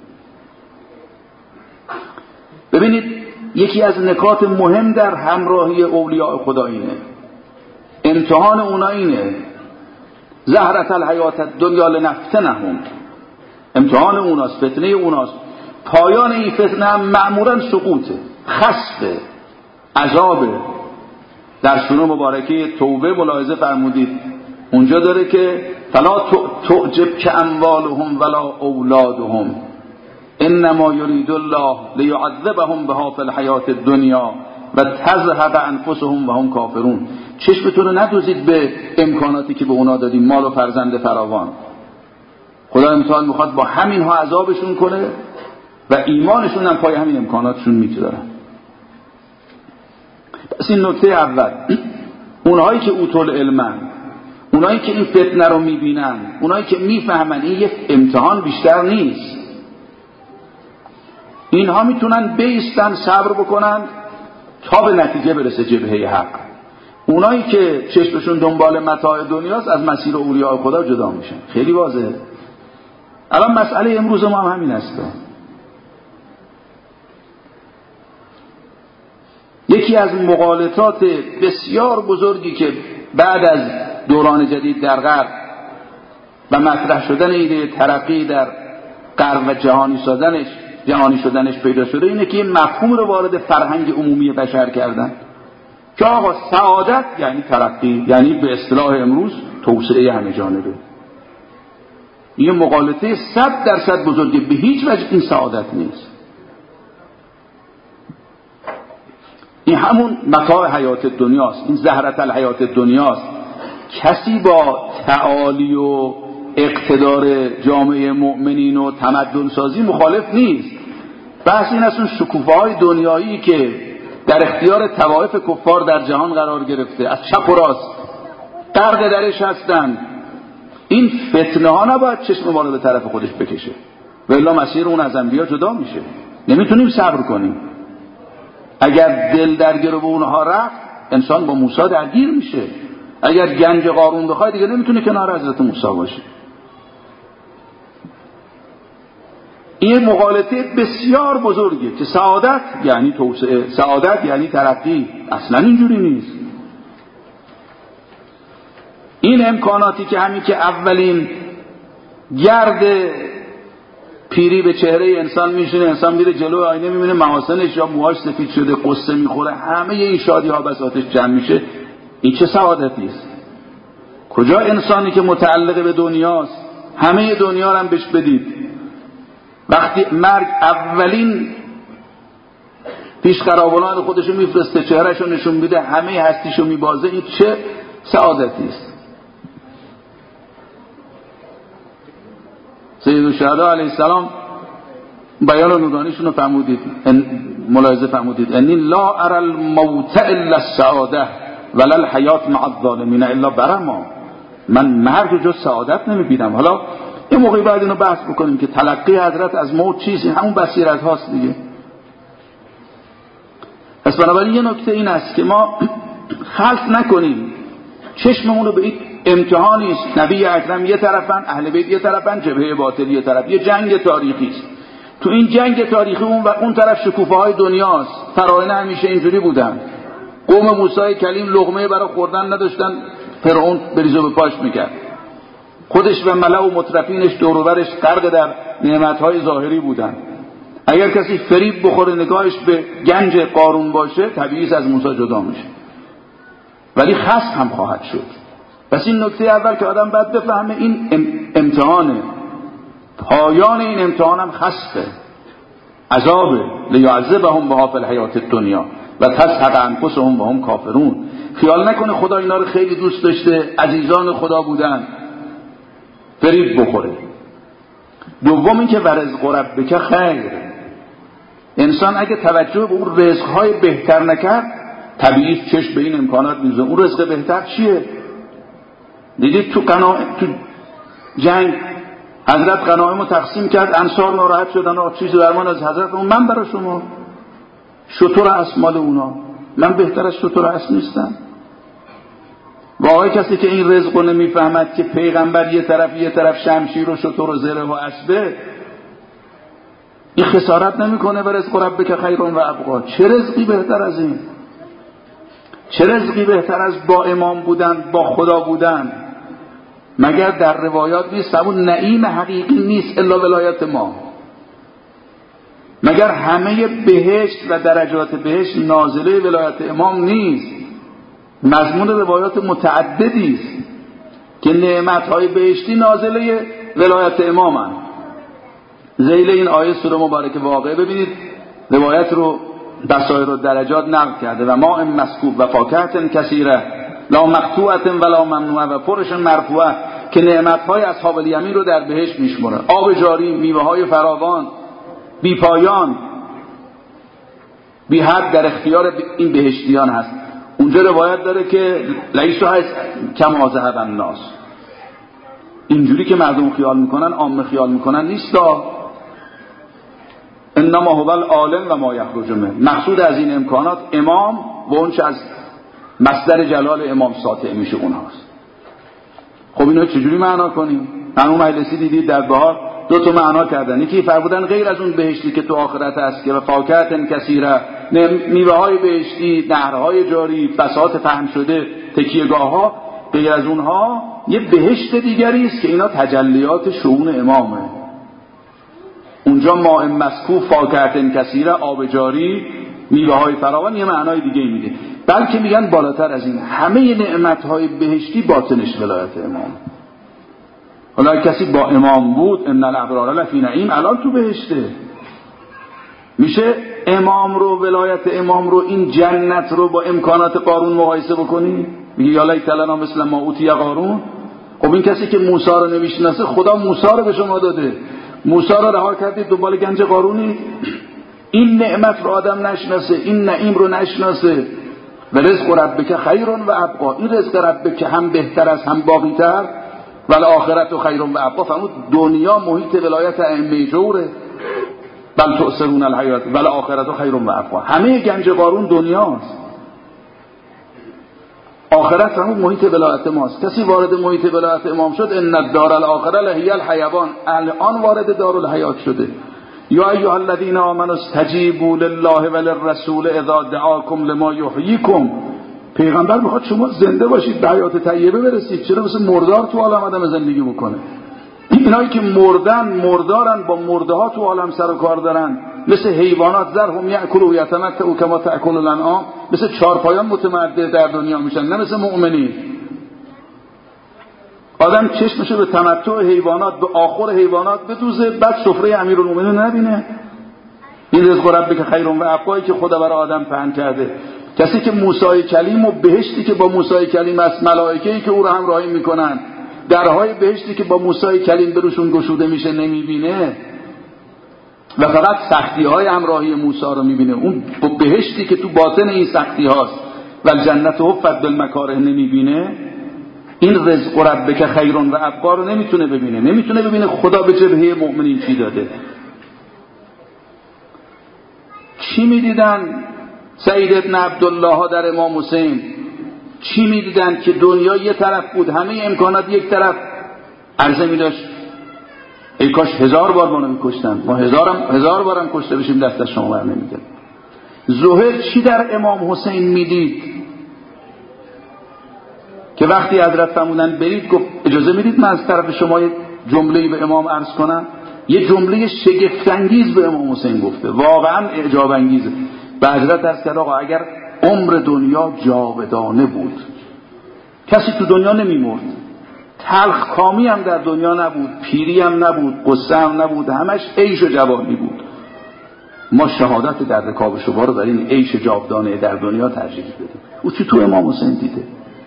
ببینید یکی از نکات مهم در همراهی اولیاء خدا اینه، امتحان اونا اینه، زهرة الحیات الدنیا لنفتنهم، امتحان اوناست، فتنه اوناست. پایان این فتنه هم معمولا سقوطه، خسفه، عذابه. در سوره مبارکه توبه ملاحظه فرمودید اونجا داره که فلا تعجب که اموالهم ولا اولادهم انما یرید الله لیعذبهم بها فی الحیات الدنیا و تذهب انفسهم و هم کافرون. چشمتون رو ندوزید به امکاناتی که به اونا دادیم، مال و فرزند فراوان. خدا امتحان میخواد با همین ها عذابشون کنه و ایمانشون هم پای همین امکاناتشون میگذارن. پس این نکته اول. اونهایی که اوتول علمن، اونهایی که این فتنه رو میبینن، اونهایی که میفهمن این یک امتحان بیشتر نیست، اینها میتونن بیستن، صبر بکنن تا به نتیجه برسه جبهه حق. اونایی که چشمشون دنبال متاع دنیاست از مسیر اولیاء خدا جدا میشن. خیلی واضحه. الان مسئله امروز ما هم همین است. یکی از مغالطات بسیار بزرگی که بعد از دوران جدید در غرب و مطرح شدن ایده ترقی در غرب و جهانی شدنش پیدا شده اینه که مفهوم رو وارد فرهنگ عمومی بشر کردن که آقا سعادت یعنی ترقی، یعنی به اصطلاح امروز توسعه همه جانبه. این مغالطه 100% بزرگه، به هیچ وجه این سعادت نیست. این همون متاع حیات دنیاست، این زهرت الحیات دنیاست. کسی با تعالی و اقتدار جامعه مؤمنین و تمدن سازی مخالف نیست. بحث این است اون شکوفه‌های دنیایی که در اختیار طوائف کفار در جهان قرار گرفته، از چپ و راست غرق درش هستند، این فتنه ها نباید چشم ما رو به طرف خودش بکشه، و الا مسیر اون از انبیا جدا میشه. نمیتونیم صبر کنیم. اگر دل در گرو اونها رفت انسان با موسی درگیر میشه. اگر گنج قارون بخواد دیگه نمیتونه کنار حضرت موسی باشه. این مغالطه بسیار بزرگه که سعادت یعنی توسعه، سعادت یعنی ترقی. اصلا اینجوری نیست. این امکاناتی که همین که اولین گرد پیری به چهره انسان میشونه، انسان میره جلو آینه میبینه محاسنش یا موهاش سفید شده، قصه میخوره، همه این شادی ها بساطش جمع میشه، این چه سعادتی است؟ کجا انسانی که متعلق به دنیاست همه دنیا رو هم بهش بدید، وقتی مرگ اولین پیش قرابانان خودشو میفرسته، چهرهشو نشون میده، همه هستیشو میبازه، این چه سعادتی است؟ سیدالشهدا علیه السلام بیان نورانیشون رو فرمودید، ملاحظه فرمودید انی لا ارى الموت الا السعاده ولا الحیات مع الظالمین الا برما. من مرگ جز سعادت نمیبینم. حالا این موقعی باید اینو بحث بکنیم که تلقی حضرت از موت چیزی، همون بصیرت هاست دیگه. پس بنابراین یه نکته این است که ما خلط نکنیم چشممون رو به این امتحانی است. نبی اکرم یه طرفن، اهل بیت یه طرفن، جبهه باطل یه طرف. یه جنگ تاریخی است. تو این جنگ تاریخی اون طرف شکوفه های دنیاست. فراعنه همیشه اینجوری بودن. قوم موسی کلیم لقمه برای خوردن نداشتن، فرعون بریزه به پاش میکرد. خودش و ملأ و مترفینش دور و برش غرق در نعمت‌های ظاهری بودن. اگر کسی فریب بخوره نگاهش به گنج قارون باشه، طبیعی از موسی جدا میشه، ولی خسف هم خواهد شد. پس این نکته اول که آدم باید بفهمه این امتحانه، پایان این امتحان هم خسفه، عذابه. لیعذبهم بها فی الحیات الدنیا و تذهب انفسهم و هم کافرون. خیال نکنه خدا اینا رو خیلی دوست داشته، عزیزان خدا بودن، فریب بخوره. دوم این که ورزق ربک خیر. انسان اگه توجه به اون رزق‌های بهتر نکرد، طبیعی چشم به این امکانات میذاره. اون رزق بهتر چیه؟ دیدید تو جنگ حضرت غنایم رو تقسیم کرد، انصار ناراحت شدن، چیزی درمان از حضرت من برای شما شطور اسمال اونا، من بهتر از شطور اسم نیستم. واقعی کسی که این رزق رو نمیفهمد که پیغمبر یه طرف شمشیر و شطور و زره و اسبه، این خسارت نمیکنه به رزق ربک خیرون و ابقا. چه رزقی بهتر از این؟ چه رزقی بهتر از با امام بودن، با خدا بودن؟ مگر در روایات نیست اون نعیم حقیقی نیست الا ولایت ما؟ مگر همه بهشت و درجات بهشت نازله ولایت امام نیست؟ مضمون روایات متعددی است که نعمت‌های بهشتی نازله ولایت امامن. ذیل این آیه سوره مبارکه واقعه ببینید روایت رو بصائر و درجات نقل کرده و ماء مسکوب و فاکهة کثیره لا مقطوعة ولا ممنوعه و فرش مرفوعه که نعمت‌های اصحاب الیمین رو در بهشت میشمره. آب جاری، میوه‌های فراوان، بی پایان، بی حد در اختیار این بهشتیان هست. اونجا روایت داره که لیسو هست کما ذهب الناس، اینجوری که مردم خیال میکنن، عامه خیال میکنن نیستا. انما هو العالم و ما یخرج منه. مقصود از این امکانات امام و اونچه از مصدر جلال امام ساطع میشه اونهاست. خب اینو چجوری معنا کنیم؟ اون مجلسی دیدید در بهار دو تا معنا کردن. یکی فرمودن غیر از اون بهشتی که تو آخرت هست که فاکهة کثیره، میوه‌های بهشتی، نهرهای جاری، بساط فهم شده، تکیه‌گاه‌ها، غیر از اونها یه بهشت دیگری است که اینا تجلیات شؤون امامه. اونجا ماء مسکوب، فاکهة کثیره، آب جاری، میوه‌های فراوان یه معنای دیگه میده. بلکه میگن بالاتر از این همه نعمت‌های بهشتی باطنش ولایت امام. حالا کسی با امام بود ان الابرار لفی نعیم، الان تو بهشته. میشه امام رو، ولایت امام رو، این جنت رو با امکانات قارون مقایسه بکنی؟ میگه یا لیت لنا مثل ما اوتی قارون. خب این کسی که موسی رو نمیشناسه خدا موسی رو به شما داده، موسی رو رها کردید دنبال گنج قارونی. این نعمت رو آدم نشناسه، این نعیم رو نشناسه. و رزق ربک خیر و ابقا، این رزق ربک هم بهتر است هم باقی‌تر. والآخرت خیر و ابقا. فرمود دنیا محیط ولایت ائمه جوره. بل تؤثرون الحیات والآخرت خیر و ابقا. همه گنج قارون دنیاست، آخرت فرمود محیط ولایت ماست. کسی وارد محیط ولایت امام شد ان الدار الاخره لهی الحیوان، الان وارد دارالحیات شده. یا ایها الذین آمنوا استجیبوا لله وللرسول اذا دعاکم لما یحییکم. پیغمبر میخواد شما زنده باشید، به حیات طیبه برسید. چرا مثل مردار تو عالم آدم زندگی بکنه؟ اینایی که مردارن، با مرده ها تو عالم سر و کار دارن، مثل حیوانات ذرهم یاکلوا و یتمتعوا کما تاکل الانعام، مثل چارپایان متمدد در دنیا میشن، نه مثل مؤمنین. آدم چشمشو به تمتع حیوانات، به آخر حیوانات بدوزه، بعد سفره امیرالمومنین نبینه. این رزق ربک خیر و ابقایی که خدا برای آدم پهن کرده. کسی که موسی کلیم و بهشتی که با موسی کلیم است، ملائکه‌ای که او رو همراهی میکنن، درهای بهشتی که با موسی کلیم بروشون گشوده میشه نمیبینه و فقط سختی‌های همراهی موسی رو میبینه. اون بهشتی که تو باطن این سختی هاست و جنت حفت بالمکاره نمیبینه، این رزق ربک خیر و ابقا رو نمیتونه ببینه خدا به جبهه مؤمنین چی داده. چی میدیدن سعید ابن عبدالله ها در امام حسین؟ چی میدیدن که دنیا یه طرف بود، همه امکانات یک طرف؟ عرضه میداشت ای کاش 1000 بار ما رو میکشتن، ما 1000 بارم کشته بشیم دست از شما بر نمیده. زهیر چی در امام حسین میدید که وقتی حضرت فرمودن برید گفت اجازه میدید من از طرف شما یه جمله‌ای به امام عرض کنم؟ یه جمله شگفت انگیز به امام حسین گفته، واقعا اعجاب انگیزه. به حضرت عرض کرد آقا اگر عمر دنیا جاودانه بود کسی تو دنیا نمیمرد، تلخ کامی هم در دنیا نبود، پیری هم نبود، قصه هم نبود، همش عیش و جوانی بود. ما شهادت در رکاب شما رو برای این عیش جاودانه در دنیا ترجیح بدیم. او چی تو امام حسین دیده؟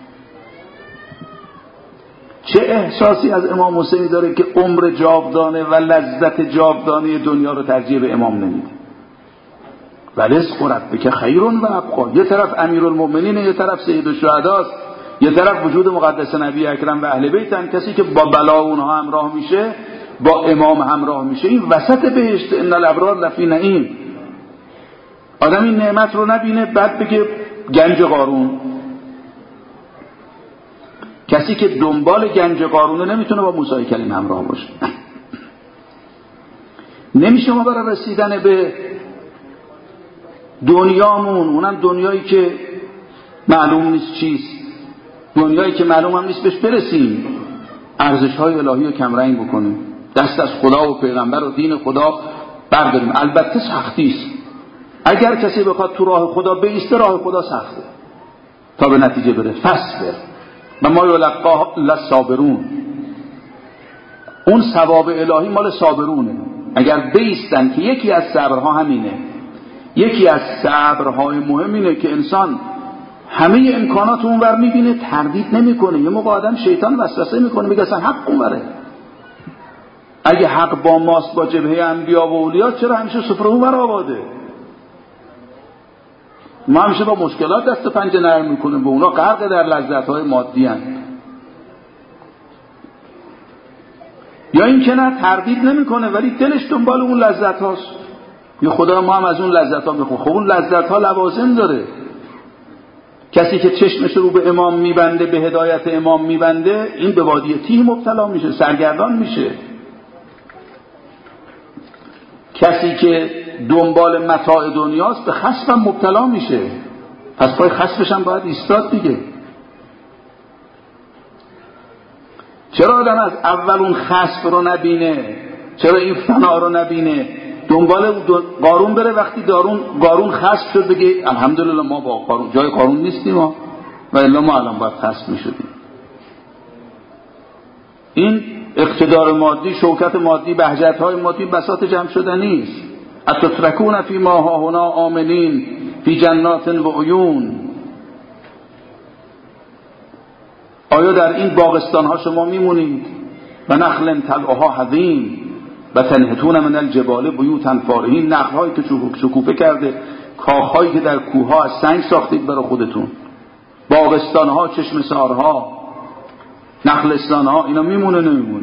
چه احساسی از امام حسین داره که عمر جاودانه و لذت جاودانه دنیا رو ترجیح به امام نمیده؟ و رزق ربک خیر و ابقا. یه طرف امیرالمومنین، یه طرف سید الشهداست، یه طرف وجود مقدس نبی اکرم و اهل بیتن. کسی که با بلا اونها همراه میشه، با امام همراه میشه، این وسط بهشت. ان الابرار لفی نعیم. آدم این نعمت رو نبینه بعد بگه گنج قارون. کسی که دنبال گنج قارونه نمیتونه با موسی کلیم همراه باشه. نمیشه ما برای رسیدن به دنیامون، اونم دنیایی که معلوم نیست چیست، دنیایی که معلوم هم نیست بهش برسیم، ارزش‌های الهی رو کمرنگ بکنیم، دست از خدا و پیغمبر و دین خدا برداریم. البته سختی است. اگر کسی بخواد تو راه خدا بایسته، راه خدا سخته تا به نتیجه بره. فصبر و ما یلقاها الا الصابرون. اون ثواب الهی مال صابرونه. اگر بایستن، که یکی از صبرها همینه. یکی از صبرهای مهم اینه که انسان همه امکانات اونور میبینه، تردید نمیکنه. یه موقع آدم شیطان وسوسه میکنه، میگه اصلا حق اونوره. اگه حق با ماست، با جبهه انبیا و اولیا، چرا همیشه سفره اونور آباده؟ ما همیشه با مشکلات دست پنجه نرم میکنیم، به اونا غرق در لذت‌های مادی هستند. یا این که نه، تردید نمیکنه ولی دلش دنبال اون لذت هاست. یه خدا ما هم از اون لذت ها میخواه. خب اون لذت ها لوازم داره. کسی که چشمش رو به امام میبنده، به هدایت امام میبنده، این به وادی تیه مبتلا میشه، سرگردان میشه. کسی که دنبال متاع دنیاست به خسف هم مبتلا میشه. پس پای خسفش هم باید ایستاد دیگه. چرا آدم از اول اون خسف رو نبینه؟ چرا این فنا رو نبینه؟ دنبال قارون بره، وقتی قارون خسف شد بگه الحمدلله ما با قارون جای قارون نیستیم و الا ما الان باید خسف میشدیم. این اقتدار مادی، شوکت مادی، بهجت‌های مادی بساط جمع شدنی است. اتترکون فی ما هاهنا آمنین فی جنات و عیون. آیا در این باغستان ها شما میمونید؟ و نخل طلعها حظیم و تنحتون من الجبال بیوتا فارهین. نخل هایی که شکوفه کرده، کاخ هایی که در کوه ها از سنگ ساختید برای خودتون، باغستان ها، چشم سارها، نخلستان ها، اینا میمونه نمیمونه؟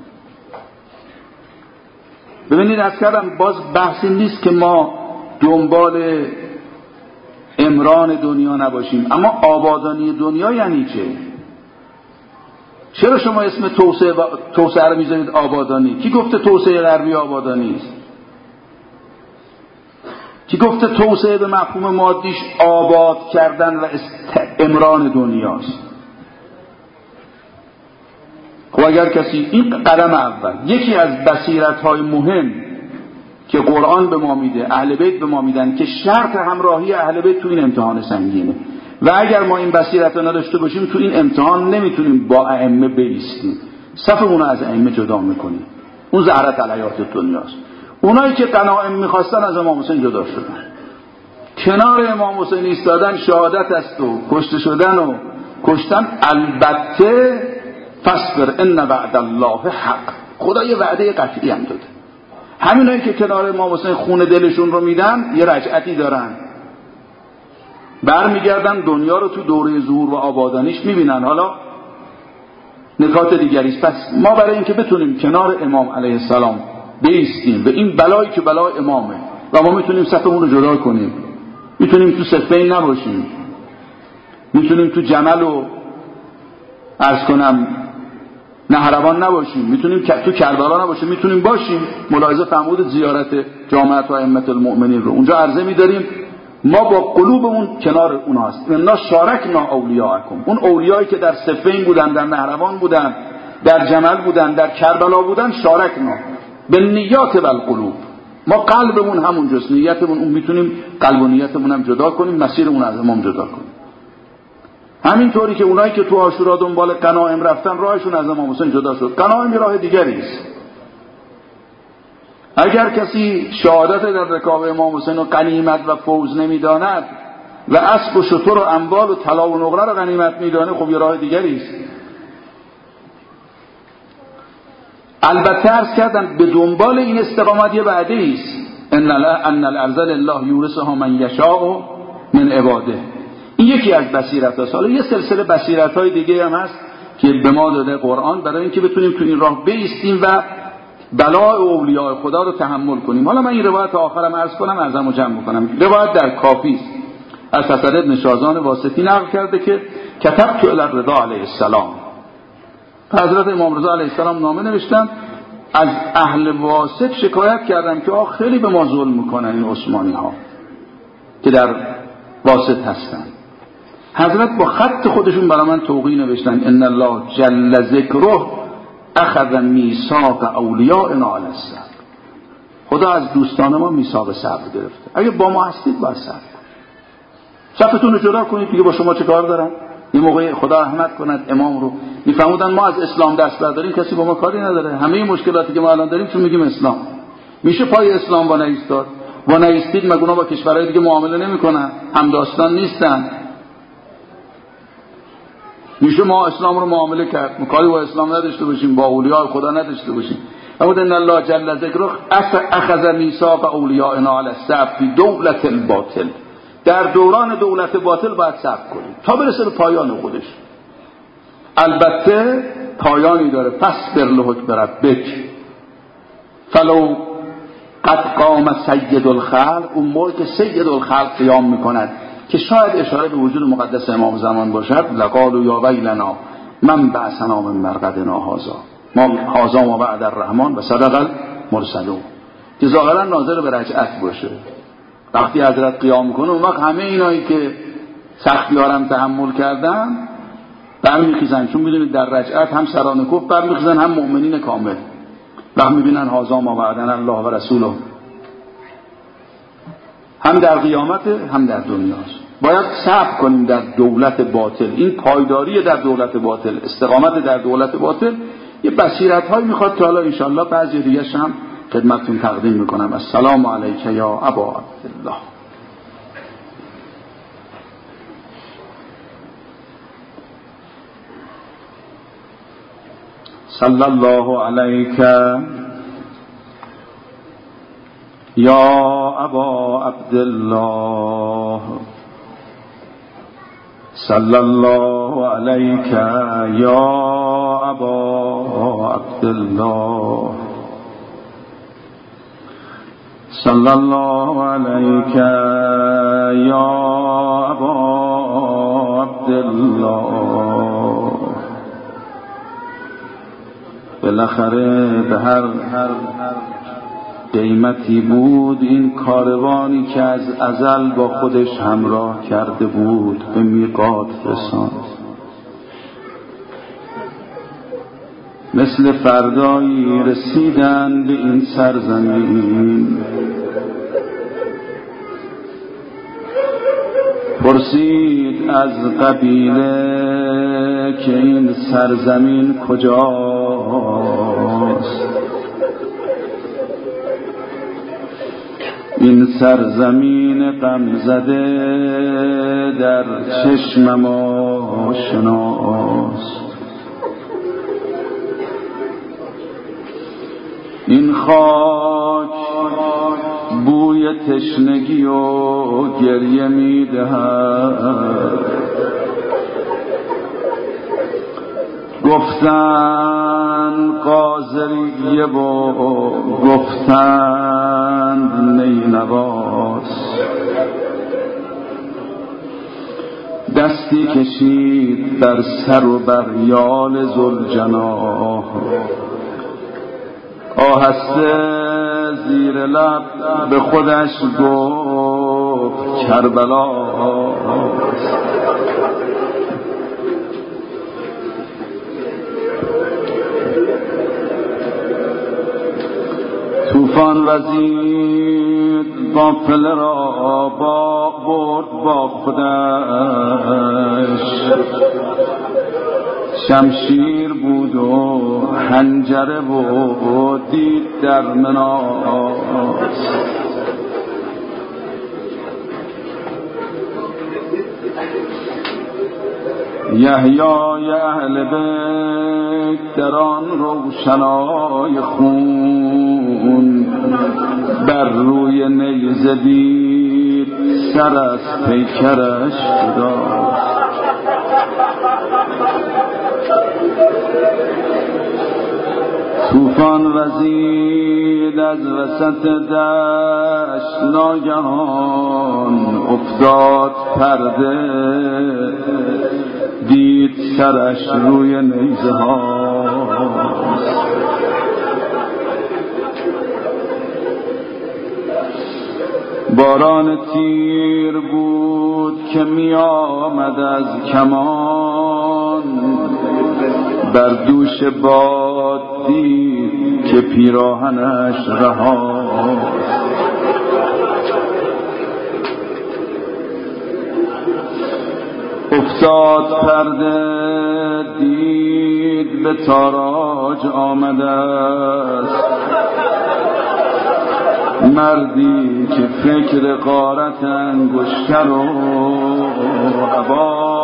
ببینید از کردم، باز بحثی نیست که ما دنبال امران دنیا نباشیم، اما آبادانی دنیا یعنی چه؟ چرا شما اسم توسعه رو میذارید آبادانی؟ کی گفته توسعه غربی آبادانی است؟ کی گفته توسعه به مفهوم مادیش آباد کردن و امران دنیاست؟ خب اگر کسی این قدم اول، یکی از بصیرت‌های مهم که قرآن به ما میده، اهل بیت به ما میدن، که شرط همراهی اهل بیت تو این امتحان سنگینه و اگر ما این بصیرت رو نداشته باشیم تو این امتحان نمیتونیم با ائمه بایستیم، صفمون رو از ائمه جدا میکنیم. اون زهرت الحیات دنیاست. اونایی که غنایم میخواستن از امام حسین جدا شدن، کنار امام حسین ایستادن شهادت است و کشته شدن و کشتن. البته فاصبر ان وعد الله حق، خدا یه وعده قطعی هم داده. همینایی که کنار امام حسین خون دلشون رو میدن یه رجعتی دارن، برمیگردن دنیا رو تو دوره ظهور و آبادانیش میبینن. حالا نکات دیگریست. پس ما برای اینکه بتونیم کنار امام علیه السلام بایستیم و این بلایی که بلای امامه و ما میتونیم صفمون رو جدا کنیم، میتونیم تو صفین نباشیم، میتونیم تو جمل و عرض کنم نهروان نباشیم، میتونیم تو کربلا نباشیم، میتونیم باشیم. ملاحظه فرمودید زیارت جامعه و ائمه المؤمنین رو اونجا عرضه می‌داریم، ما با قلوبمون کنار اونها هستیم. انا شارکنا اولیاءکم، اون اولیایی که در صفین بودن، در نهروان بودن، در جمل بودن، در کربلا بودن، شارکنا بالنیات و القلوب. ما قلبمون همونجاست، نیتمون اون، میتونیم قلب و نیتمون هم جدا کنیم، مسیرمون از امام جدا کنیم. همینطوری که اونایی که تو عاشورا دنبال غنایم رفتن راهشون از امام حسین جدا شد. غنایم راه دیگری است. اگر کسی شهادت در رکاب امام حسین و غنیمت و فوز نمیداند و اسب و شتر و اموال و طلا و نقره رو غنیمت میدانه، خب یه راه دیگری است. البته عرض کردم به دنبال این استقامت یه وعده است، ان الارض لله یورثها من یشاء من عباده. این یکی از بصیرت‌هاست. حالا یه سلسله بصیرت‌های دیگه هم هست که به ما داده قرآن برای اینکه بتونیم تو این راه بایستیم و بلای اولیاء خدا رو تحمل کنیم. حالا من این روایت آخرم عرض کنم، عرضمو جمع بکنم. روایت در کافی است از حسن بن شازان واسطی نقل کرده که کتبت الی الرضا علیه السلام، حضرت امام رضا علیه السلام نامه نوشتم، از اهل واسط شکایت کردم که خیلی به ما ظلم میکنن این عثمانی ها که در واسط هستن. حضرت با خط خودشون برای من توقیع نوشتن ان الله جل ذکره اخذ میثاق اولیاءنا علی الصبر. خدا از دوستان ما میثاق صبر گرفته. اگه با ما هستید باید صبر کنید. صفتون رو جدا کنید دیگه، با شما چه کار دارن؟ یه موقع خدا رحمت کند امام رو میفهمودن ما از اسلام دست برداریم، کسی با ما کاری نداره. همه مشکلاتی که ما الان داریم چون میگیم اسلام. میشه پای اسلام با نایستاد؟ با نایستید مگه اونا با کشورهای دیگه معامله نمیکنن؟ هم داستان نیستن؟ میشه ما اسلام رو معامله کرد، کاری با اسلام نداشته باشیم، با اولیاء خدا نداشته باشیم؟ اما ان الله جل ذکره اخذ میثاق اولیاءنا علی الصبر فی دولت الباطل. در دوران دولت باطل باید صبر کنیم تا برسه به پایان خودش. البته پایانی داره. فاصبر لحکم ربک فلو قد قام سید الخلق. اون موقع که سید الخلق قیام میکند که شاید اشاره به وجود مقدس امام زمان باشد، لقالوا یا ویلنا من بعثنا من مرقدنا هذا ما بعد الرحمن و صدق المرسلون. که ظاهرا ناظر به رجعت باشه. وقتی حضرت قیام میکنه اون وقت همه اینایی که سختیارم تحمل کردن برمیخیزن، چون میدونید در رجعت هم سران کفر برمیخیزن هم مؤمنین کامل. وقت میبینن هذا ما وعدنا الله و رسوله، هم در قیامت هم در دنیاست. باید صبر کنیم در دولت باطل. این پایداری در دولت باطل، استقامت در دولت باطل یه بصیرت هایی میخواد که حالا انشاءالله بعضی دیگه‌اش هم خدمتتون تقدیم میکنم. السلام علیک یا ابا عبدالله. صلی الله علیک یا ابا عبدالله. صلی الله علیک یا ابا عبدالله. صلی الله علیک یا ابا عبدالله. بالاخره به هر قیمتی بود این کاروانی که از ازل با خودش همراه کرده بود به میقات رساند. مثل فردایی رسیدن به این سرزمین، پرسید از قبیله که این سرزمین کجاست. این سرزمین غم زده در چشمم آشناست. این خاک بوی تشنگی و گریه میدهد. گفتن قاضریه و گفتند نینواست. دستی کشید در سر و بر یال ذوالجناح، آهسته زیر لب به خودش گفت کربلاست. طوفان وزید قافله را برد با خودش. شمشیر بود و حنجره و دید در مناست. یحیای اهل بیت در آن روشنای خون بر روی نیزه دید، سر از پیکرش جداست. طوفان وزید از وسط دشت، ناگهان افتاد پرده، دید سرش روی نیزه هاست. باران تیر بود که می آمد از کمان، بر دوش باد دید که پیراهنش رهاست. افتاد پرده دید به تاراج آمده است، مردی که فکر غارت انگشتر و عبا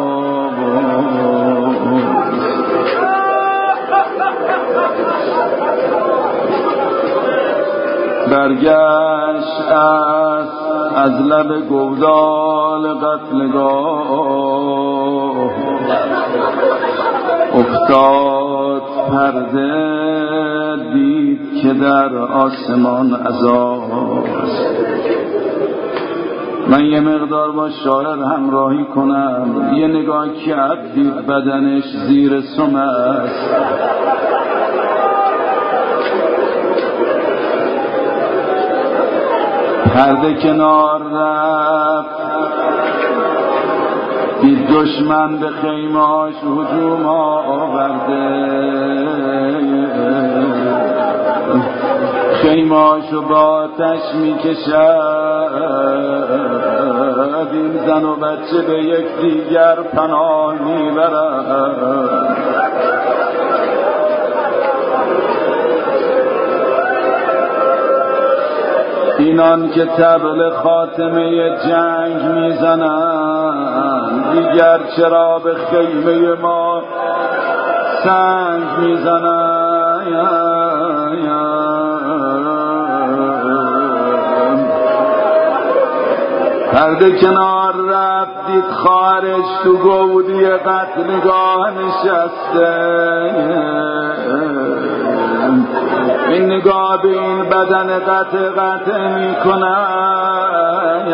برگشت از لب گودال قتلگاه، افتاد پرده دید که در آسمان عزاست. من یه مقدار با شاعر همراهی کنم، یه نگاه کرد دید بدنش زیر سم است. پرده کنار رفت دید دشمن به خیمه‌اش هجوم آورده، خیمه‌اشو با آتش میکشد، این زن و بچه به یکدیگر پناه میبرد. اینان که طبل خاتمه جنگ میزنند، دیگر چرا به خیمه ما سنگ میزنند. پرده کنار رفت دید خواهرش تو گودی قتلگاه نشسته، این نگاه به این بدن قطع میکنه،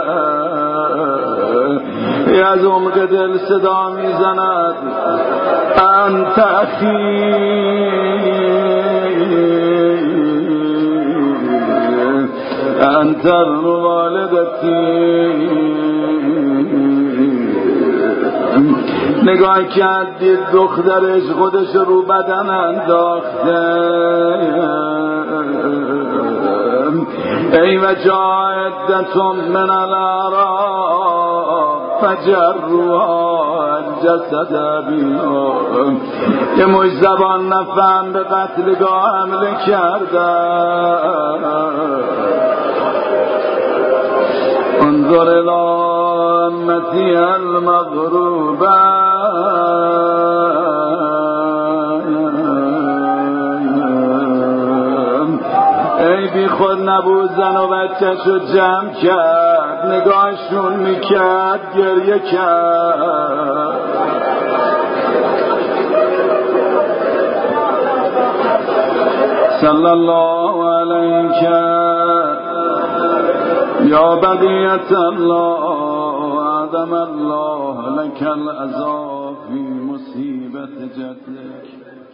از عمق دل صدا میزند انت اخی انت والدتی. نگاه کرد دید دخترش خودش رو بدن انداخته، ای وجاهدتم من العراق فجروها الجسد بینا. یه مش زبان نفهم به قتلگاه حمله کرده. انظر الى امتی المغروبه، ای بی خود نبود زن و بچه‌شو جمع کرد، نگاهشون میکرد گریه کرد. صلی الله علیک یا بقیت الله، عدم الله لك العزا فی مصیبت جدک.